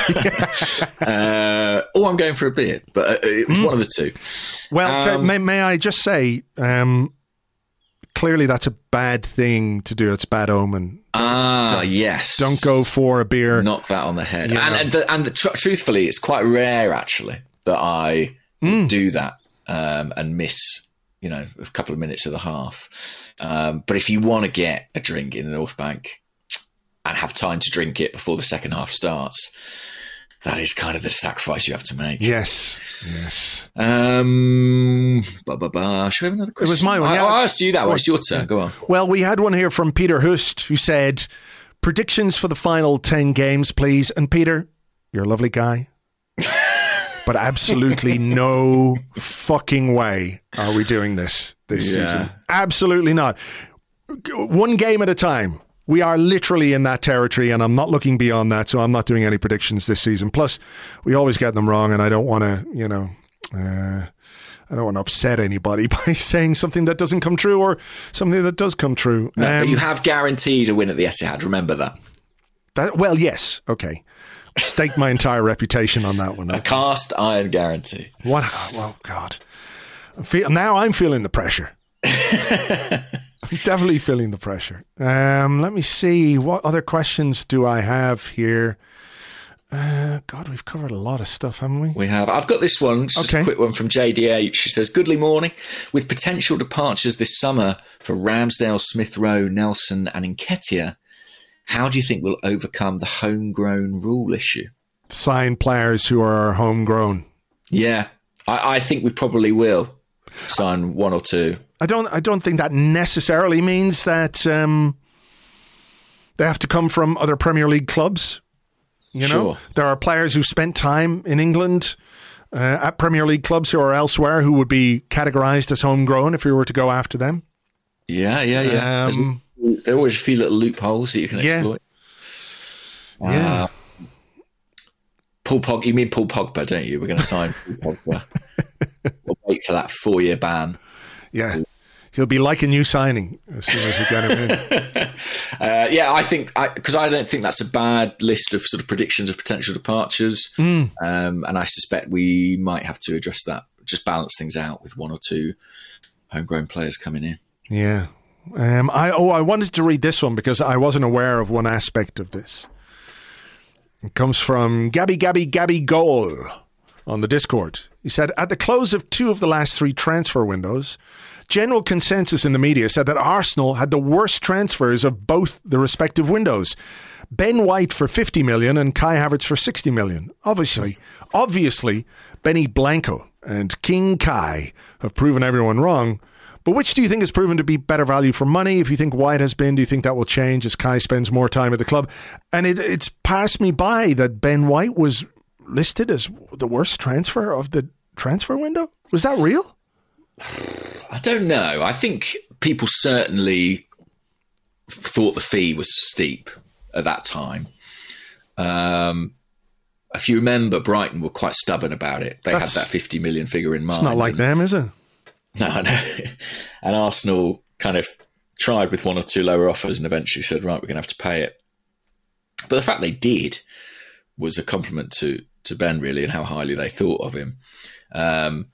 uh, or I'm going for a beer, but it was mm. one of the two. Well, um, may, may I just say... Um, clearly, that's a bad thing to do. It's a bad omen. Ah, don't, yes. Don't go for a beer. Knock that on the head. You and know. and, the, and the, tr- truthfully, it's quite rare, actually, that I mm. do that um, and miss, you know, a couple of minutes of the half. Um, but if you want to get a drink in the North Bank and have time to drink it before the second half starts, that is kind of the sacrifice you have to make. Yes, yes. Um, bah, bah, bah. Should we have another question? It was my one. I, yeah. I asked you that one. It's your turn. Go on. Well, we had one here from Peter Hust who said, predictions for the final ten games, please. And Peter, you're a lovely guy. But absolutely no fucking way are we doing this this yeah. season. Absolutely not. One game at a time. We are literally in that territory, and I'm not looking beyond that, so I'm not doing any predictions this season. Plus, we always get them wrong, and I don't want to, you know, uh, I don't want to upset anybody by saying something that doesn't come true or something that does come true. No, um, but you have guaranteed a win at the Etihad. Remember that. That well, yes, okay. Stake my entire reputation on that one. Okay. A cast iron guarantee. What? Oh God! I'm feel, now I'm feeling the pressure. I'm definitely feeling the pressure. Um, let me see. What other questions do I have here? Uh, God, we've covered a lot of stuff, haven't we? We have. I've got this one. Just okay. a quick one from J D H. He says, "Goodly morning. With potential departures this summer for Ramsdale, Smith Rowe, Nelson and Nketiah, how do you think we'll overcome the homegrown rule issue?" Sign players who are homegrown. Yeah, I, I think we probably will sign one or two. I don't. I don't think that necessarily means that um, they have to come from other Premier League clubs. You know, sure. There are players who spent time in England uh, at Premier League clubs who are elsewhere who would be categorised as homegrown if we were to go after them. Yeah, yeah, yeah. Um, there are always a few little loopholes that you can exploit. Yeah. yeah. Uh, Paul Pogba. You mean Paul Pogba, don't you? We're going to sign Paul Pogba. We'll wait for that four-year ban. Yeah. He'll be like a new signing as soon as we get him in. uh, yeah, I think, because I, I don't think that's a bad list of sort of predictions of potential departures. Mm. Um, and I suspect we might have to address that, just balance things out with one or two homegrown players coming in. Yeah. Um, I Oh, I wanted to read this one because I wasn't aware of one aspect of this. It comes from Gabby Gabby Gabby Goal on the Discord. He said, at the close of two of the last three transfer windows, general consensus in the media said that Arsenal had the worst transfers of both the respective windows. Ben White for fifty million and Kai Havertz for sixty million. Obviously, obviously, Benny Blanco and King Kai have proven everyone wrong. But which do you think has proven to be better value for money? If you think White has been, do you think that will change as Kai spends more time at the club? And it, it's passed me by that Ben White was listed as the worst transfer of the transfer window. Was that real? I don't know. I think people certainly thought the fee was steep at that time. Um, if you remember, Brighton were quite stubborn about it. They That's, had that fifty million figure in mind. It's not like them, is it? No, no. And Arsenal kind of tried with one or two lower offers and eventually said, right, we're going to have to pay it. But the fact they did was a compliment to, to Ben, really, and how highly they thought of him. Um,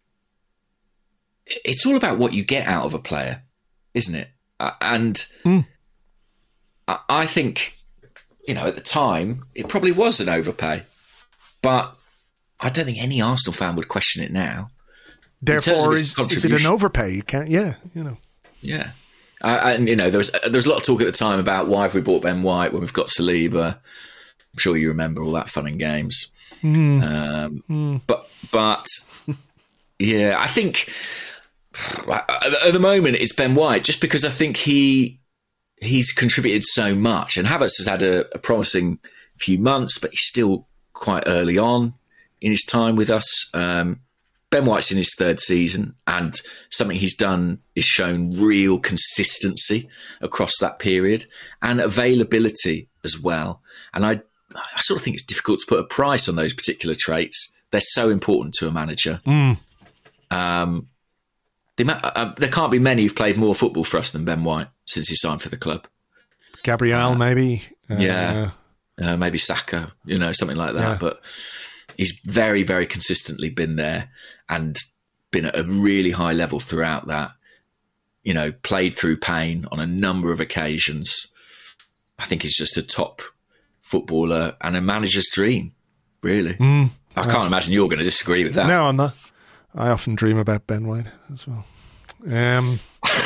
it's all about what you get out of a player, isn't it? And mm. I think, you know, at the time, it probably was an overpay. But I don't think any Arsenal fan would question it now. Therefore, is, is it an overpay? You can't, yeah, you know. Yeah. Uh, and, you know, there was, there was a lot of talk at the time about why have we bought Ben White when we've got Saliba. I'm sure you remember all that fun and games. Mm. Um, mm. But, but yeah, I think at the moment it's Ben White, just because I think he he's contributed so much. And Havertz has had a, a promising few months, but he's still quite early on in his time with us. Um, Ben White's in his third season, and something he's done is shown real consistency across that period and availability as well. And I, I sort of think it's difficult to put a price on those particular traits. They're so important to a manager. Mm. Um, the, uh, there can't be many who've played more football for us than Ben White since he signed for the club. Gabriel, uh, maybe. Uh, yeah. Uh, maybe Saka, you know, something like that. Yeah. But he's very, very consistently been there and been at a really high level throughout that. You know, played through pain on a number of occasions. I think he's just a top footballer and a manager's dream, really. Mm, I can't uh, imagine you're going to disagree with that. No, I'm not. I often dream about Ben White as well. Um.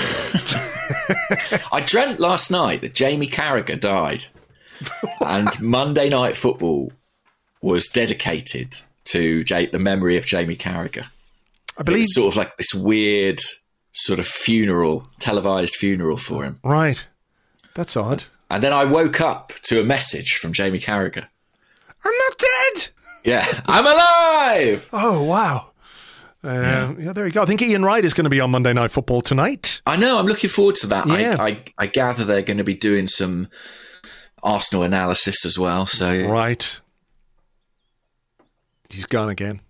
I dreamt last night that Jamie Carragher died. And Monday Night Football was dedicated to J- the memory of Jamie Carragher. I believe it was sort of like this weird sort of funeral, televised funeral for him. Right. That's odd. And then I woke up to a message from Jamie Carragher. I'm not dead! Yeah, I'm alive! Oh, wow. Uh, yeah. yeah, there you go. I think Ian Wright is going to be on Monday Night Football tonight. I know, I'm looking forward to that. Yeah. I, I, I gather they're going to be doing some Arsenal analysis as well. So right. He's gone again.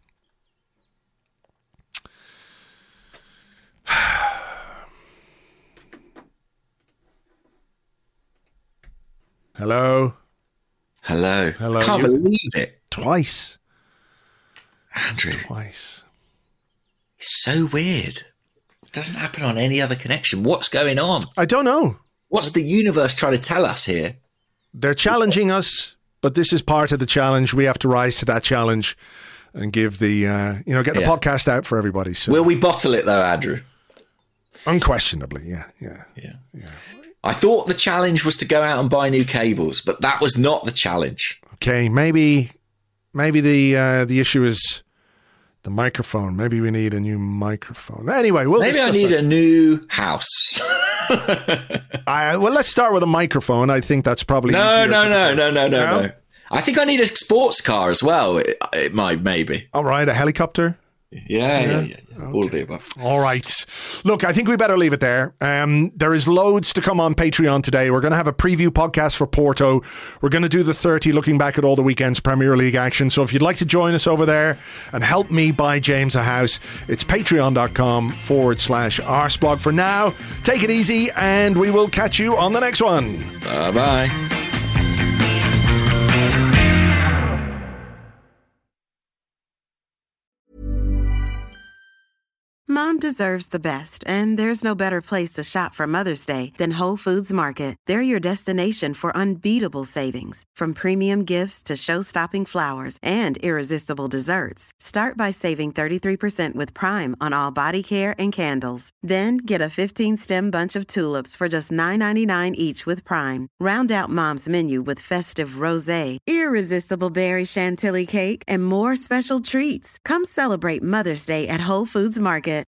Hello. Hello. Hello. I can't you, believe it. Twice. Andrew. Twice. It's so weird. It doesn't happen on any other connection. What's going on? I don't know. What's the universe trying to tell us here? They're challenging us, but this is part of the challenge. We have to rise to that challenge and give the, uh, you know, get the yeah. podcast out for everybody. So. Will we bottle it though, Andrew? Unquestionably, yeah, yeah, yeah, yeah. I thought the challenge was to go out and buy new cables, but that was not the challenge. Okay, maybe, maybe the uh, the issue is the microphone. Maybe we need a new microphone. Anyway, we'll maybe I need that. a new house. I, well, let's start with a microphone. I think that's probably no, easier no, no, no, no, no, no. I think I need a sports car as well. It, it might, maybe. All right, a helicopter. Yeah, yeah, yeah. yeah, yeah. Okay. All of the above. All right. Look, I think we better leave it there. Um, there is loads to come on Patreon today. We're going to have a preview podcast for Porto. We're going to do the thirty, looking back at all the weekend's Premier League action. So if you'd like to join us over there and help me buy James a house, it's patreon.com forward slash arseblog. For now, take it easy and we will catch you on the next one. Bye-bye. Mom deserves the best, and there's no better place to shop for Mother's Day than Whole Foods Market. They're your destination for unbeatable savings, from premium gifts to show-stopping flowers and irresistible desserts. Start by saving thirty-three percent with Prime on all body care and candles. Then get a fifteen-stem bunch of tulips for just nine ninety-nine each with Prime. Round out Mom's menu with festive rosé, irresistible berry chantilly cake, and more special treats. Come celebrate Mother's Day at Whole Foods Market.